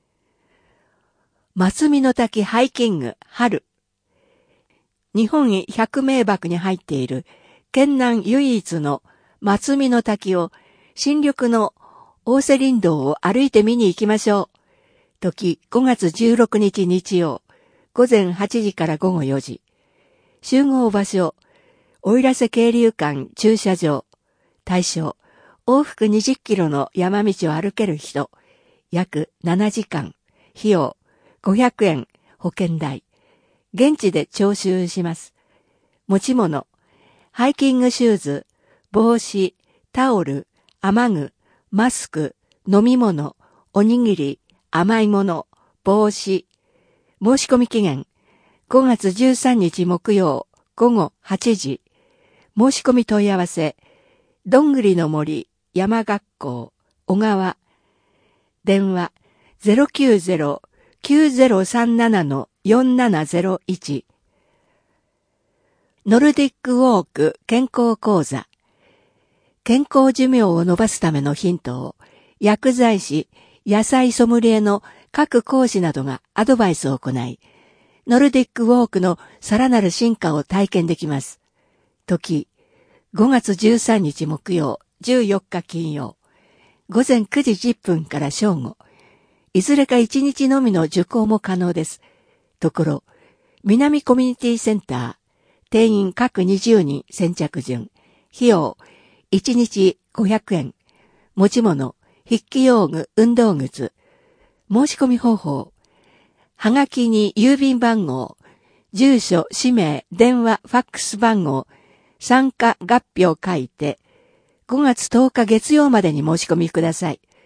松見の滝ハイキング春。日本百名瀑に入っている県南唯一の松見の滝を新緑の大瀬林道を歩いて見に行きましょう。時5月16日日曜、午前8時から午後4時。集合場所、奥入瀬渓流館駐車場。対象、往復20キロの山道を歩ける人、約7時間。費用、500円、保険代。現地で徴収します。持ち物、ハイキングシューズ、帽子、タオル、雨具、マスク、飲み物、おにぎり、甘いもの、帽子。申し込み期限、5月13日木曜、午後8時。申し込み問い合わせ、どんぐりの森、山学校、小川。電話、090-9037-4701。ノルディックウォーク健康講座。健康寿命を伸ばすためのヒントを、薬剤師、野菜ソムリエの各講師などがアドバイスを行い、ノルディックウォークのさらなる進化を体験できます。時、5月13日木曜、14日金曜、午前9時10分から正午、いずれか1日のみの受講も可能です。ところ、南コミュニティセンター、定員各20人先着順、費用、1日500円、持ち物、筆記用具、運動靴、申し込み方法、はがきに郵便番号、住所、氏名、電話、ファックス番号、参加、月日を書いて、5月10日月曜までに申し込みください。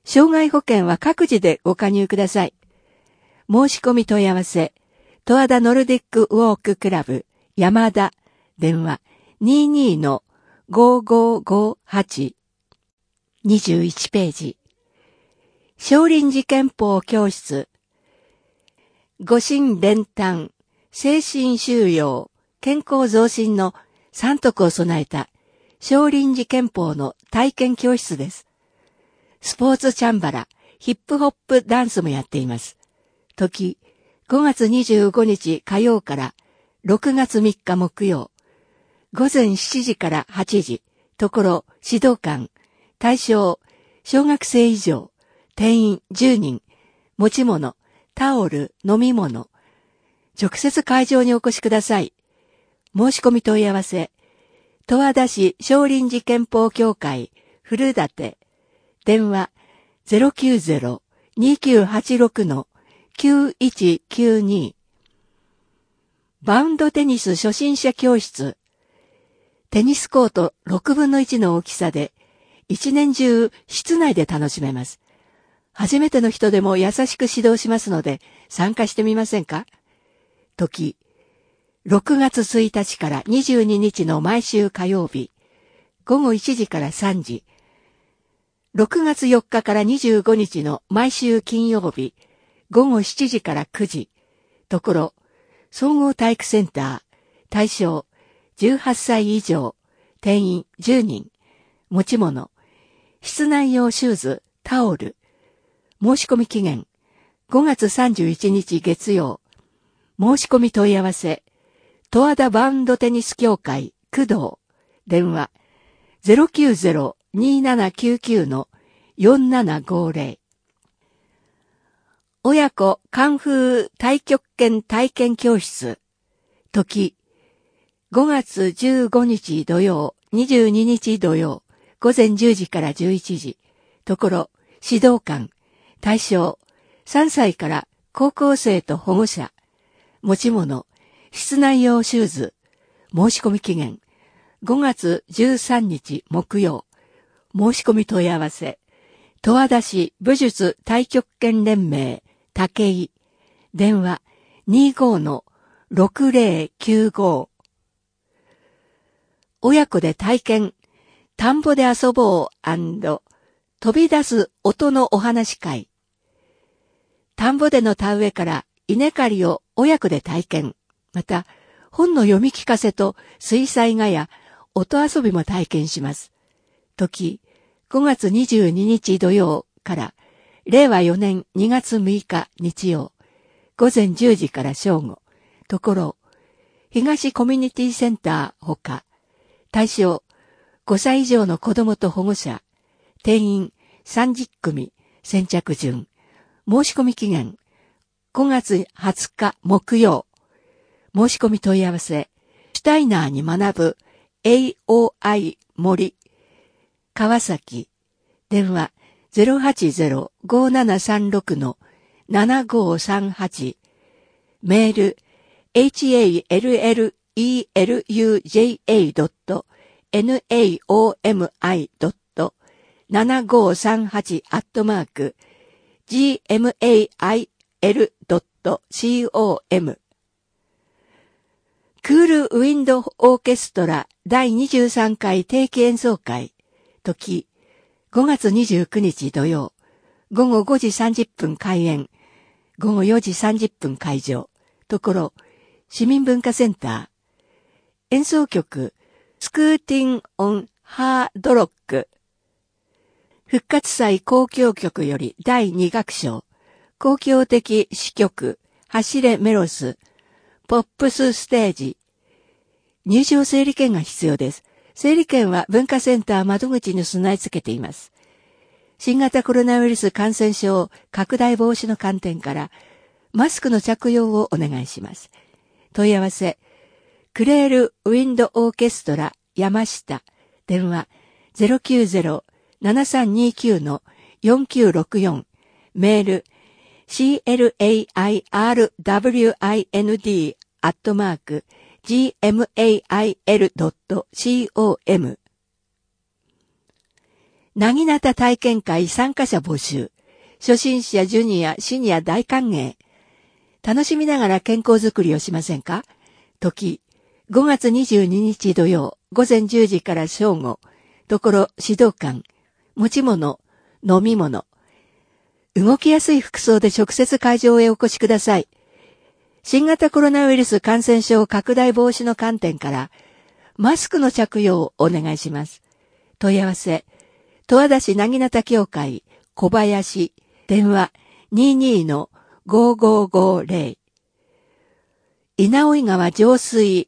障害保険は各自でご加入ください。申し込み問い合わせ、十和田ノルディックウォーククラブ、山田、電話 22-5558。21ページ。少林寺拳法教室。護身練炭、精神修養、健康増進の3徳を備えた少林寺拳法の体験教室です。スポーツチャンバラ、ヒップホップダンスもやっています。時、5月25日火曜から6月3日木曜。午前7時から8時、ところ、指導官、対象、小学生以上、定員10人、持ち物、タオル、飲み物。直接会場にお越しください。申し込み問い合わせ、十和田市少林寺拳法協会、古館、電話090-2986-9192。バウンドテニス初心者教室。テニスコート6分の1の大きさで、一年中室内で楽しめます。初めての人でも優しく指導しますので、参加してみませんか？時、6月1日から22日の毎週火曜日、午後1時から3時。6月4日から25日の毎週金曜日、午後7時から9時。ところ、総合体育センター、対象、18歳以上、定員10人、持ち物、室内用シューズ、タオル。申し込み期限、5月31日月曜。申し込み問い合わせ、十和田バウンドテニス協会、工藤。電話、090-2799-4750。親子カンフー太極拳体験教室。時、5月15日土曜、22日土曜、午前10時から11時。ところ、指導官、対象、3歳から高校生と保護者。持ち物、室内用シューズ。申し込み期限、5月13日木曜。申し込み問い合わせ、十和田市武術太極拳連盟、武井。電話、25-6095。親子で体験、田んぼで遊ぼう&飛び出す音のお話会。田んぼでの田植えから稲刈りを親子で体験。また、本の読み聞かせと水彩画や音遊びも体験します。時、5月22日土曜から令和4年2月6日日曜。午前10時から正午。ところ、東コミュニティセンターほか、対象、5歳以上の子供と保護者、定員30組、先着順。申し込み期限、5月20日木曜。申し込み問い合わせ、シュタイナーに学ぶ AOI 森、川崎、電話080-5736-7538、メール、halleluia.naomi.gmail.com。クールウィンドオーケストラ第23回定期演奏会。時、5月29日土曜。午後5時30分開演。午後4時30分会場。ところ、市民文化センター。演奏曲、スクーティン・オン・ハードロック。復活祭交響曲より第2楽章。交響的詩曲、走れメロス。ポップスステージ。入場整理券が必要です。整理券は文化センター窓口に備え付けています。新型コロナウイルス感染症拡大防止の観点から、マスクの着用をお願いします。問い合わせ、クレールウィンドオーケストラ山下。電話090-7329-4964。メール、clairwind@gmail.com。 なぎなた体験会参加者募集。初心者、ジュニア、シニア大歓迎。楽しみながら健康づくりをしませんか？時、5月22日土曜、午前10時から正午。ところ、指導官。持ち物、飲み物。動きやすい服装で直接会場へお越しください。新型コロナウイルス感染症拡大防止の観点から、マスクの着用をお願いします。問い合わせ、十和田市なぎなた協会、小林、電話 22-5550。稲追川上水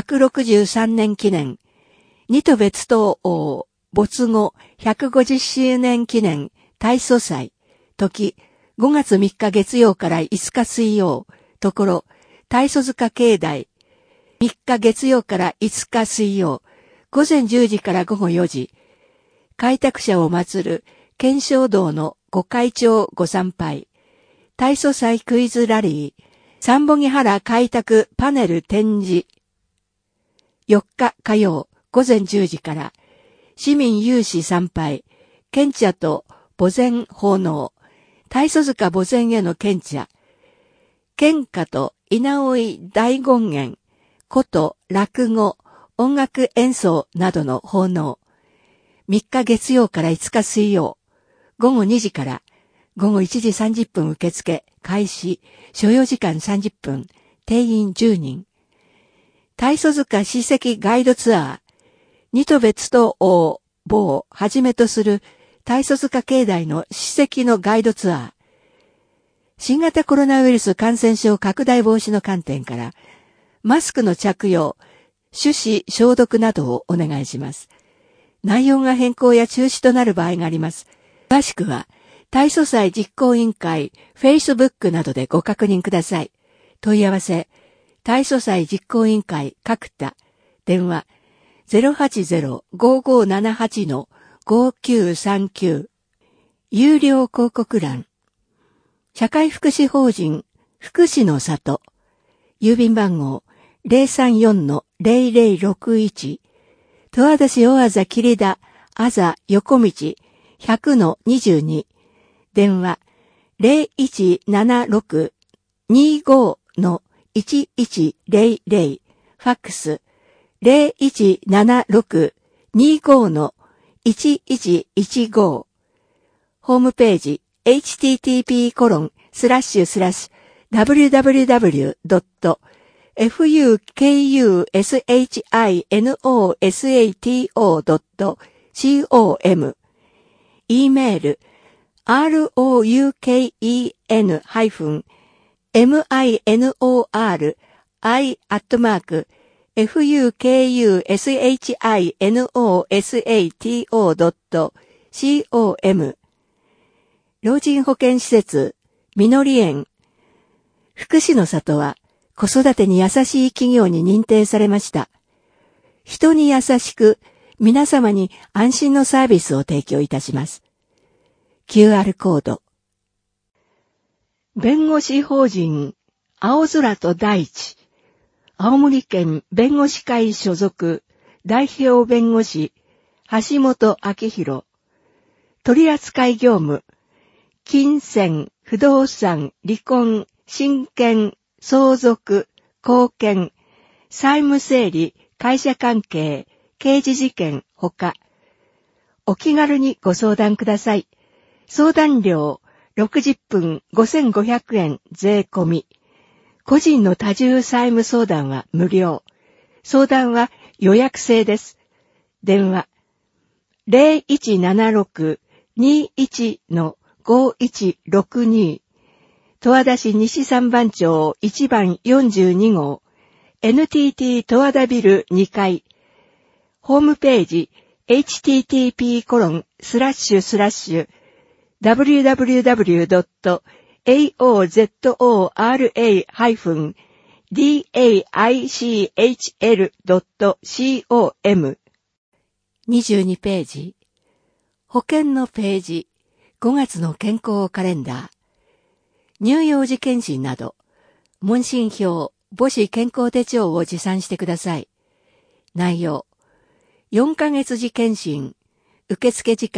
163年記念、二都別当王没後150周年記念大祖祭、時5月3日月曜から5日水曜、ところ大祖塚境内、3日月曜から5日水曜、午前10時から午後4時、開拓者を祀る賢勝堂のご開帳ご参拝、大祖祭クイズラリー、三本木原開拓パネル展示。4日火曜午前10時から、市民有志参拝、献茶と墓前奉納、大祖塚墓前への献茶、献花と稲追大権現、古都、落語、音楽演奏などの奉納。3日月曜から5日水曜、午後2時から午後1時30分受付、開始、所要時間30分、定員10人。大祖塚史跡ガイドツアー、二都別当王墓をはじめとする大祖塚境内の史跡のガイドツアー。新型コロナウイルス感染症拡大防止の観点から、マスクの着用、手指消毒などをお願いします。内容が変更や中止となる場合があります。詳しくは、大祖祭実行委員会、Facebook などでご確認ください。問い合わせ、大祖祭実行委員会、角田、電話、080-5578-5939。有料広告欄。社会福祉法人、福祉の里。郵便番号、034-0061。十和田市大字切田、あざ横道、100-22。電話、0176-25-1100。ファックス、0176-25-1115。ホームページ、http://www.fukushinosato.com。e メール、roukeni-minori@fukushinosato.com。老人保健施設、みのり園。福祉の里は、子育てに優しい企業に認定されました。人に優しく、皆様に安心のサービスを提供いたします。QR コード。弁護士法人、青空と大地。青森県弁護士会所属、代表弁護士、橋本明宏。取扱業務、金銭、不動産、離婚、親権、相続、後見、債務整理、会社関係、刑事事件ほか、お気軽にご相談ください。相談料60分5500円税込み。個人の多重債務相談は無料。相談は予約制です。電話 0176-21-5162 十和田市西三番町1番42号 NTT 十和田ビル2階。ホームページ http://www.aozoraichl.com。 22ページ。保険のページ。5月の健康カレンダー。乳幼児検診など、問診票、母子健康手帳を持参してください。内容。4ヶ月時検診。受付時間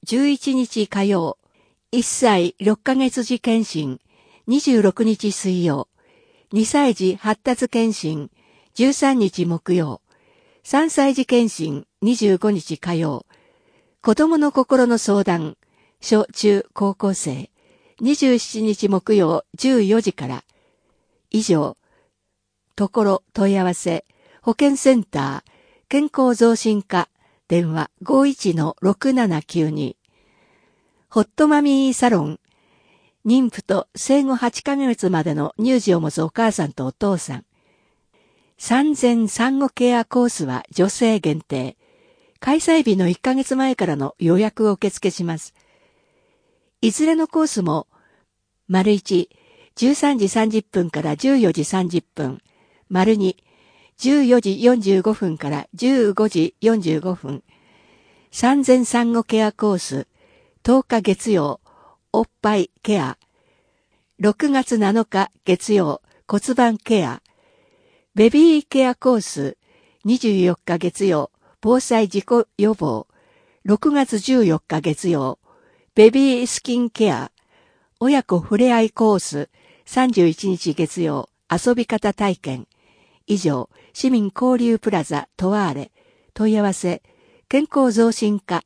11日火曜、1歳6ヶ月児検診、26日水曜、2歳児発達検診、13日木曜、3歳児検診、25日火曜、子供の心の相談、小中高校生、27日木曜14時から。以上、ところ問い合わせ、保健センター、健康増進課、電話 51-6792。ホットマミーサロン、妊婦と生後8ヶ月までの乳児を持つお母さんとお父さん。産前産後ケアコースは女性限定。開催日の1ヶ月前からの予約を受付します。いずれのコースも、丸1、13時30分から14時30分、丸2、14時45分から15時45分、産前産後ケアコース、10日月曜、おっぱいケア、6月7日月曜、骨盤ケア、ベビーケアコース、24日月曜、防災事故予防、6月14日月曜、ベビースキンケア、親子ふれあいコース、31日月曜、遊び方体験。以上、市民交流プラザトワーレ。問い合わせ、健康増進課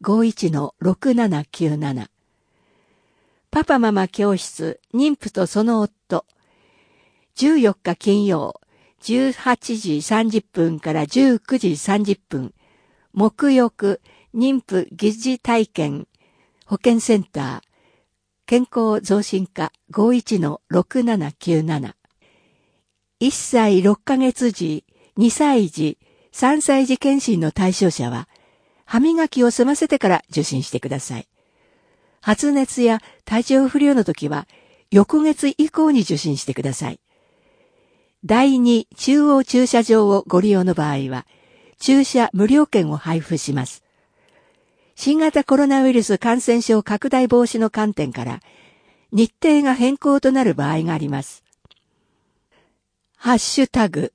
51-6797。パパママ教室、妊婦とその夫。14日金曜、18時30分から19時30分。沐浴、妊婦疑似体験。保健センター。健康増進課 51-6797。1歳6ヶ月児、2歳児、3歳児検診の対象者は、歯磨きを済ませてから受診してください。発熱や体調不良の時は、翌月以降に受診してください。第2中央駐車場をご利用の場合は、駐車無料券を配布します。新型コロナウイルス感染症拡大防止の観点から、日程が変更となる場合があります。ハッシュタグ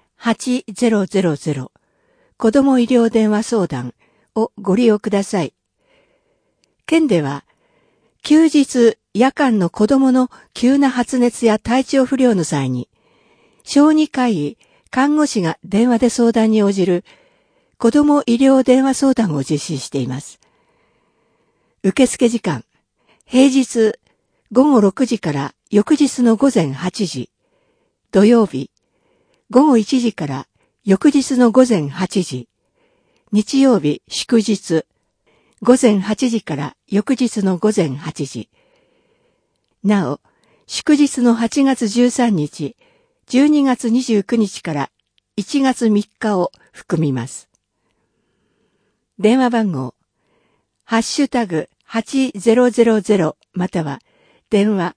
8000子ども医療電話相談をご利用ください。県では、休日、夜間の子どもの急な発熱や体調不良の際に、小児科医、看護師が電話で相談に応じる子ども医療電話相談を実施しています。受付時間、平日午後6時から翌日の午前8時、土曜日午後1時から翌日の午前8時、日曜日祝日午前8時から翌日の午前8時。なお、祝日の8月13日、12月29日から1月3日を含みます。電話番号、ハッシュタグ8000または電話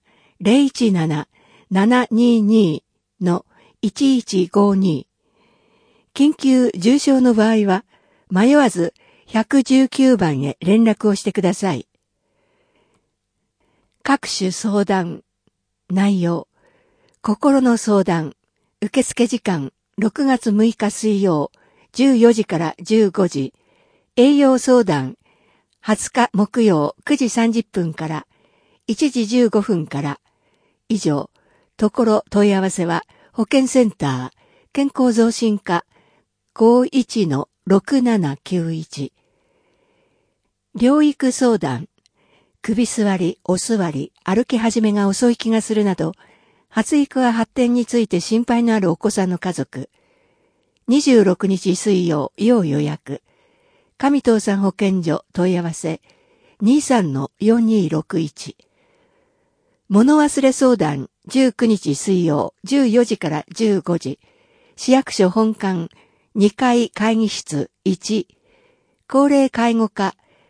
017-722-1152。緊急重症の場合は迷わず119番へ連絡をしてください。各種相談、内容、心の相談、受付時間6月6日水曜14時から15時、栄養相談20日木曜9時30分から1時15分から。以上、ところ問い合わせは保健センター健康増進課 51-6791。療育相談、首座り、お座り、歩き始めが遅い気がするなど、発育や発展について心配のあるお子さんの家族。26日水曜、要予約。上東さん保健所問い合わせ 23-4261。物忘れ相談19日水曜14時から15時。市役所本館2階会議室1。高齢介護課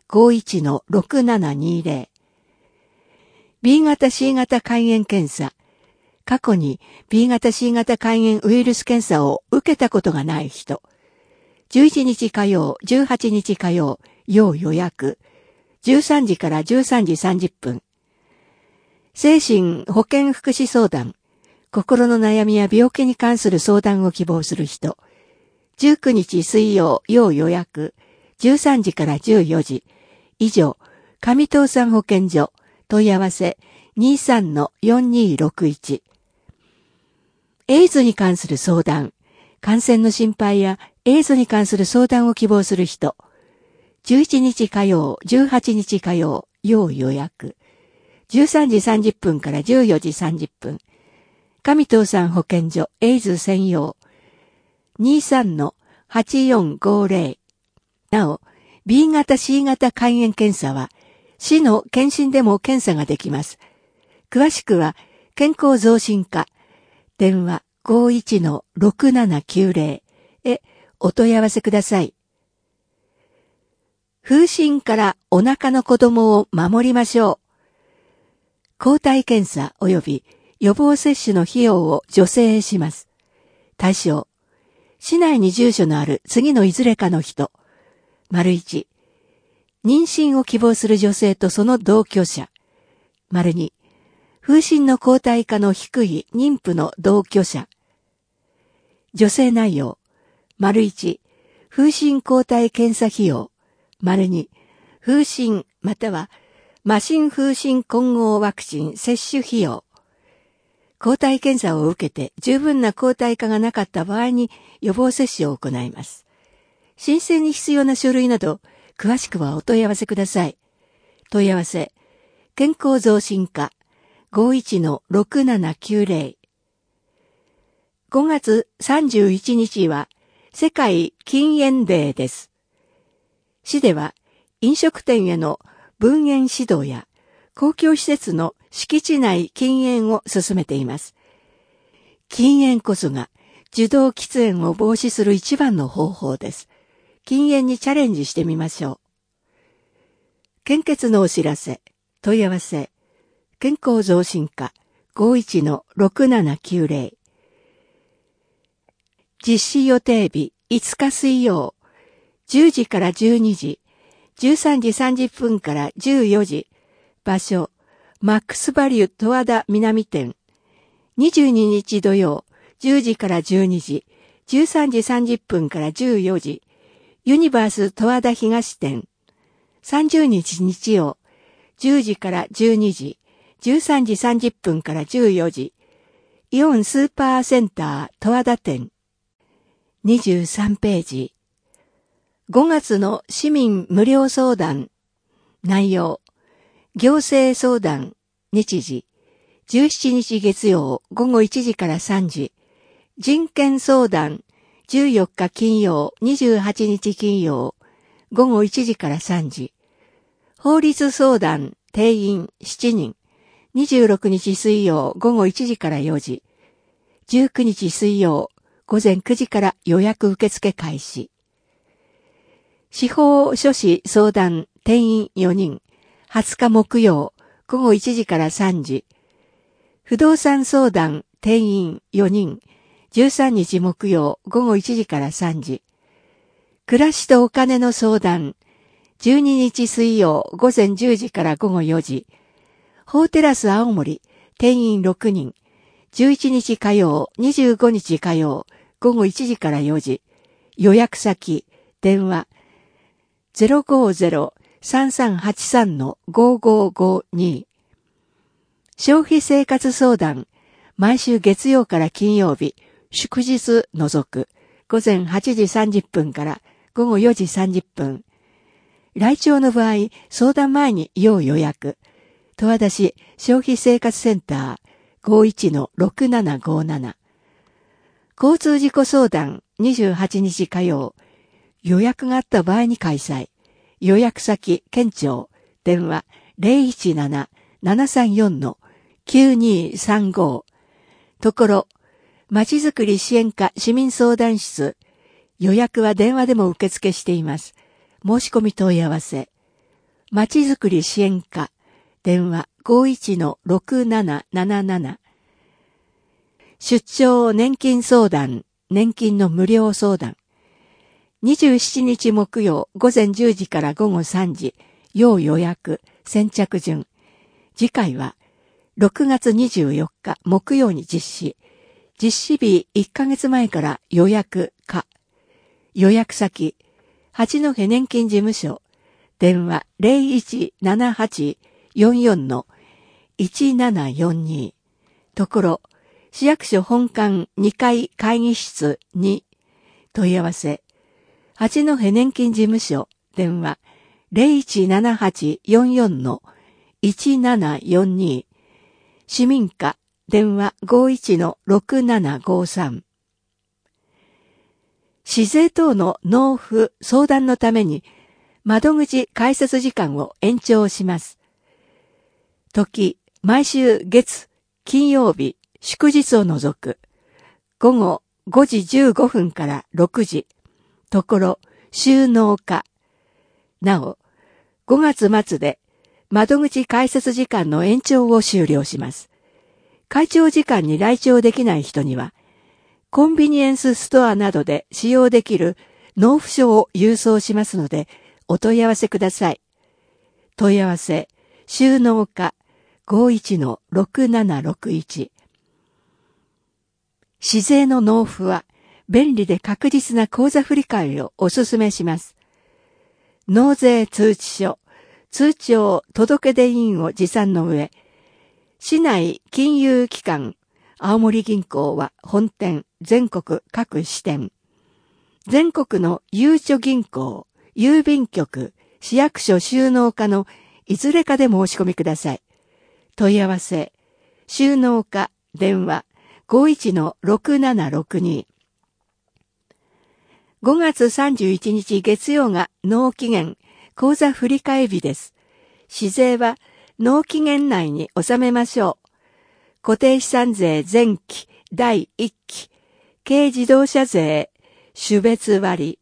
51-6720。B 型 C 型肝炎検査。過去に B 型 C 型肝炎ウイルス検査を受けたことがない人。11日火曜、18日火曜、要予約。13時から13時30分。精神保健福祉相談。心の悩みや病気に関する相談を希望する人。19日水曜、要予約。13時から14時。以上、 上東産保健所、問い合わせ 23-4261。エイズに関する相談、感染の心配やエイズに関する相談を希望する人、11日火曜、18日火曜、要予約。13時30分から14時30分。上東産保健所、エイズ専用。23-8450。なお、B 型 C 型肝炎検査は、市の検診でも検査ができます。詳しくは、健康増進課、電話 51-6790 へお問い合わせください。風疹からお腹の子供を守りましょう。抗体検査及び予防接種の費用を助成します。対象、市内に住所のある次のいずれかの人。1、妊娠を希望する女性とその同居者。2、風疹の抗体価の低い妊婦の同居者。助成内容。1、風疹抗体検査費用。2、風疹または麻疹風疹混合ワクチン接種費用。抗体検査を受けて十分な抗体価がなかった場合に予防接種を行います。申請に必要な書類など、詳しくはお問い合わせください。問い合わせ、健康増進課 51-6790。5月31日は世界禁煙デーです。市では飲食店への分煙指導や公共施設の敷地内禁煙を進めています。禁煙こそが受動喫煙を防止する一番の方法です。禁煙にチャレンジしてみましょう。献血のお知らせ、問い合わせ、健康増進課 51-6790。実施予定日5日水曜、10時から12時、13時30分から14時、場所、マックスバリュ十和田南店。22日土曜、10時から12時、13時30分から14時、ユニバース十和田東店。30日日曜、10時から12時、13時30分から14時、イオンスーパーセンター十和田店。23ページ。5月の市民無料相談。内容。行政相談。日時。17日月曜午後1時から3時。人権相談。14日金曜、28日金曜。午後1時から3時。法律相談。定員7人。26日水曜午後1時から4時。19日水曜午前9時から予約受付開始。司法書士相談定員4人。20日木曜午後1時から3時。不動産相談定員4人。13日木曜午後1時から3時。暮らしとお金の相談。12日水曜午前10時から午後4時。法テラス青森定員6人。11日火曜、25日火曜午後1時から4時。予約先、電話 050-3383-5552。消費生活相談、毎週月曜から金曜日、祝日除く、午前8時30分から午後4時30分。来庁の場合、相談前に要予約。十和田市消費生活センター 51-6757。交通事故相談28日火曜。予約があった場合に開催。予約先、県庁。電話 017-734-9235。ところ、まちづくり支援課市民相談室。予約は電話でも受付しています。申し込み問い合わせ。まちづくり支援課。電話 51-6777。出張年金相談、年金の無料相談。27日木曜午前10時から午後3時、要予約、先着順。次回は6月24日木曜に実施。実施日1ヶ月前から予約可。予約先、八戸年金事務所。 電話 017844-1742 ところ市役所本館2階会議室に問い合わせ八戸年金事務所電話 017844-1742 市民課電話 51-6753 市税等の納付相談のために窓口開設時間を延長します。時、毎週月、金曜日、祝日を除く。午後5時15分から6時。ところ、収納課。なお、5月末で窓口開設時間の延長を終了します。開庁時間に来庁できない人には、コンビニエンスストアなどで使用できる納付書を郵送しますので、お問い合わせください。問い合わせ、収納課 51-6761。市税の納付は、便利で確実な口座振替をお勧めします。納税通知書、通帳届出印を持参の上、市内金融機関、青森銀行は本店、全国各支店、全国のゆうちょ銀行、郵便局、市役所収納課のいずれかで申し込みください。問い合わせ、収納課、電話、51-6762。5月31日月曜が納期限、口座振替日です。市税は納期限内に納めましょう。固定資産税前期第1期、軽自動車税、種別割。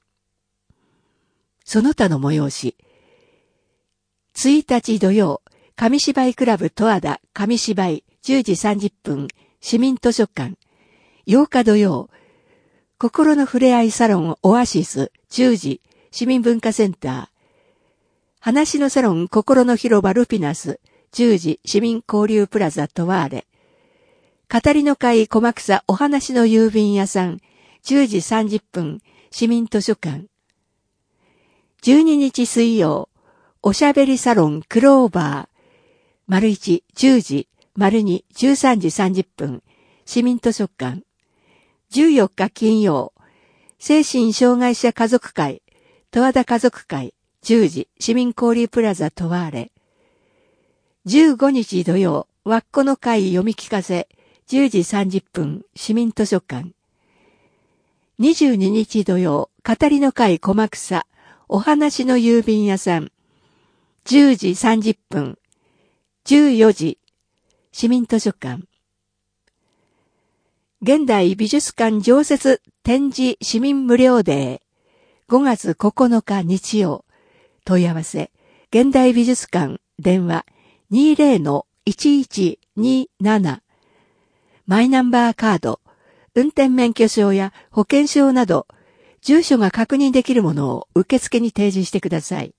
その他の催し。1日土曜、紙芝居クラブ十和田紙芝居10時30分、市民図書館。8日土曜、心のふれあいサロンオアシス10時、市民文化センター。話のサロン心の広場ルピナス10時、市民交流プラザトワーレ。語りの会小草お話の郵便屋さん10時30分、市民図書館。12日水曜、おしゃべりサロンクローバー、丸1、10時、丸2、13時30分、市民図書館。14日金曜、精神障害者家族会、十和田家族会、10時、市民交流プラザトワーレ。15日土曜、わっこの会読み聞かせ、10時30分、市民図書館。22日土曜、語りの会小草、お話の郵便屋さん。10時30分。14時。市民図書館。現代美術館常設展示市民無料デー。5月9日日曜。問い合わせ。現代美術館電話 20-1127。マイナンバーカード、運転免許証や保険証など、住所が確認できるものを受付に提示してください。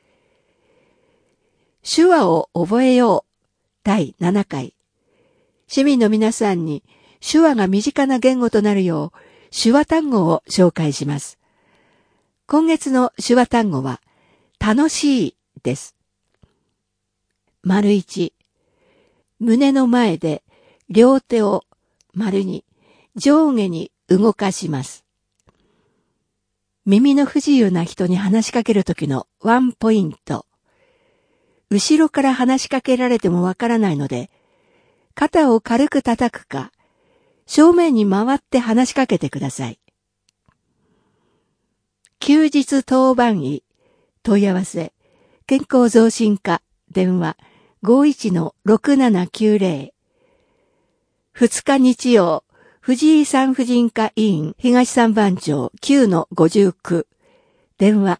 手話を覚えよう。第7回。市民の皆さんに手話が身近な言語となるよう手話単語を紹介します。今月の手話単語は楽しいです。丸1、胸の前で両手を丸2、上下に動かします。耳の不自由な人に話しかけるときのワンポイント。後ろから話しかけられてもわからないので、肩を軽く叩くか、正面に回って話しかけてください。休日当番医、問い合わせ、健康増進課、電話 51-6790。2日日曜、藤井産婦人科医院東三番町 9-59。電話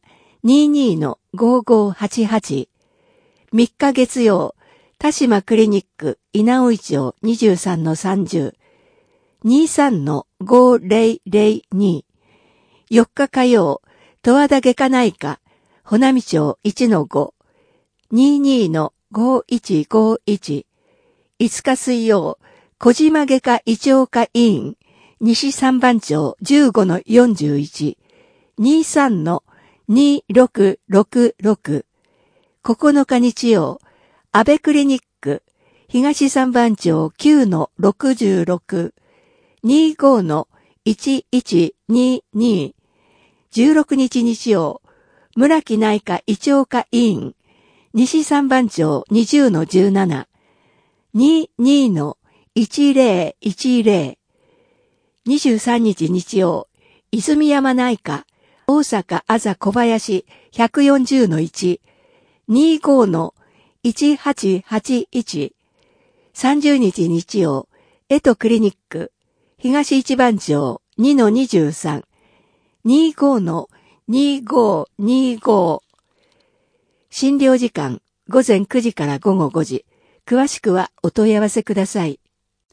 22-5588。3日月曜、田島クリニック稲尾町 23-30。23-5002。4日火曜、十和田外科内科穂波町 1-5。22-5151。5日水曜、小島外科胃腸科医院西三番町 15-41。 2666。9日日曜、安倍クリニック、東三番町 9-66、25-1122。16日日曜、村木内科胃腸科医院、西三番町 20-17、22-1010。23日日曜、泉山内科、大阪あざ小林 140-1、25-1881。30日日曜、エトクリニック、東一番町 2-23、25-2525。診療時間、午前9時から午後5時。詳しくはお問い合わせください。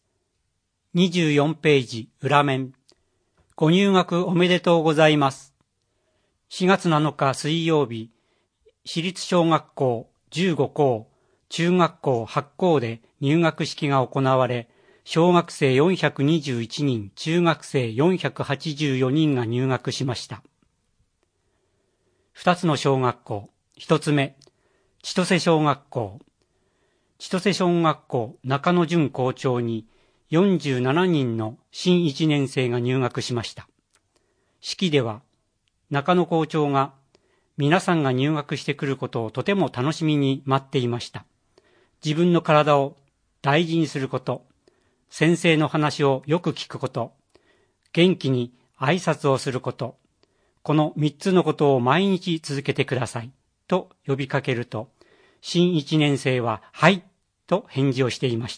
24ページ、裏面。ご入学おめでとうございます。4月7日水曜日、私立小学校15校、中学校8校で入学式が行われ、小学生421人、中学生484人が入学しました。2つの小学校、1つ目、千歳小学校。千歳小学校中野淳校長に47人の新1年生が入学しました。式では、中野校長が皆さんが入学してくることをとても楽しみに待っていました。自分の体を大事にすること、先生の話をよく聞くこと、元気に挨拶をすること、この3つのことを毎日続けてくださいと呼びかけると、新1年生ははいと返事をしていました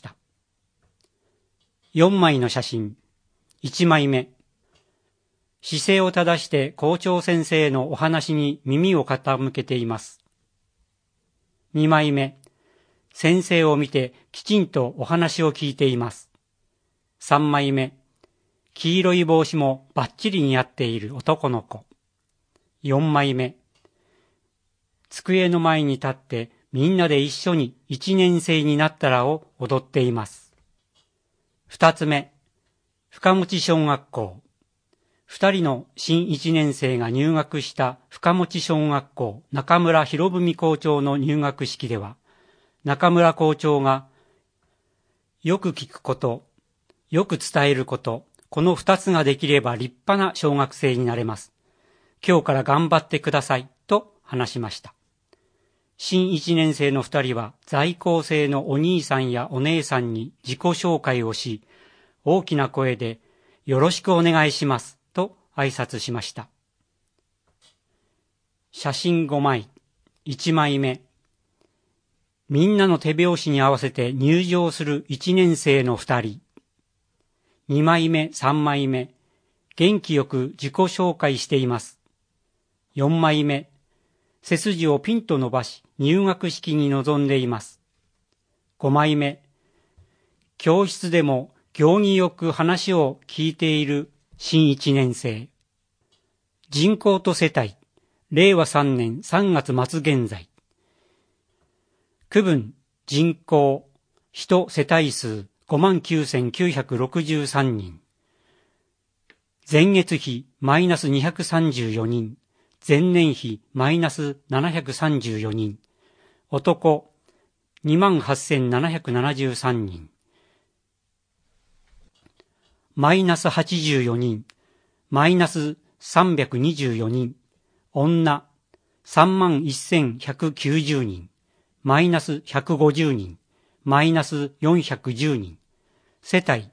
。4枚の写真。1枚目。姿勢を正して校長先生のお話に耳を傾けています。2枚目。先生を見てきちんとお話を聞いています。3枚目。黄色い帽子もバッチリ似合っている男の子。4枚目。机の前に立ってみんなで一緒に1年生になったらを踊っています。2つ目。深持小学校。2人の新1年生が入学した深持小学校中村博文校長の入学式では、中村校長がよく聞くこと、よく伝えること、この2つができれば立派な小学生になれます。今日から頑張ってくださいと話しました。新1年生の2人は在校生のお兄さんやお姉さんに自己紹介をし、大きな声でよろしくお願いしますと挨拶しました。写真5枚。1枚目。みんなの手拍子に合わせて入場する1年生の2人。2枚目、3枚目。元気よく自己紹介しています。4枚目。背筋をピンと伸ばし入学式に臨んでいます。5枚目。教室でも行儀よく話を聞いている新1年生。人口と世帯。令和3年3月末現在。区分、人口、人世帯数 59,963 人。前月比マイナス234人。前年比マイナス734人。男 28,773 人。マイナス84人。マイナス324人。女 31,190 人。マイナス150人。マイナス410人。世帯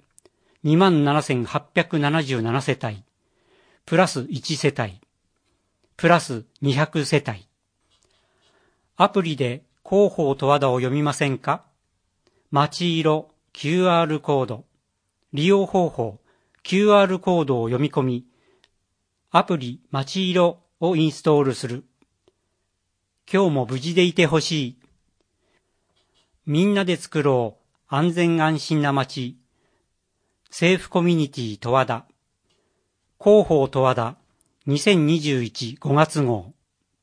27,877 世帯。プラス1世帯。プラス200世帯。アプリで広報十和田を読みませんか？街色 QR コード。利用方法 QR コードを読み込み、アプリ街色をインストールする。今日も無事でいてほしい。みんなで作ろう安全安心な街。セーフコミュニティ十和田。広報十和田2021 5月号。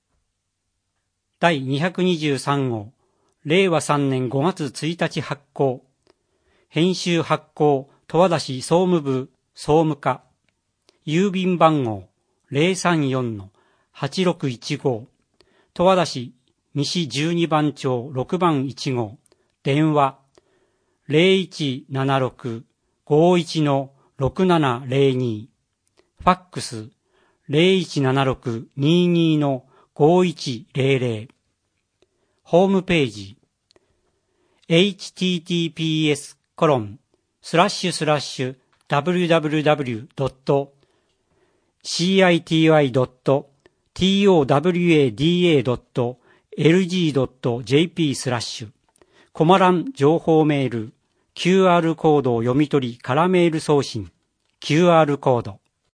第223号。令和3年5月1日発行。編集発行十和田市総務部総務課。郵便番号 034-8000 8615、十和田市西12番町6番1号、電話0176-51-6702、ファックス0176-22-5100、ホームページhttps://www.city.towada.lg.jp/ コマ欄情報メール QR コードを読み取りカラメール送信 QR コード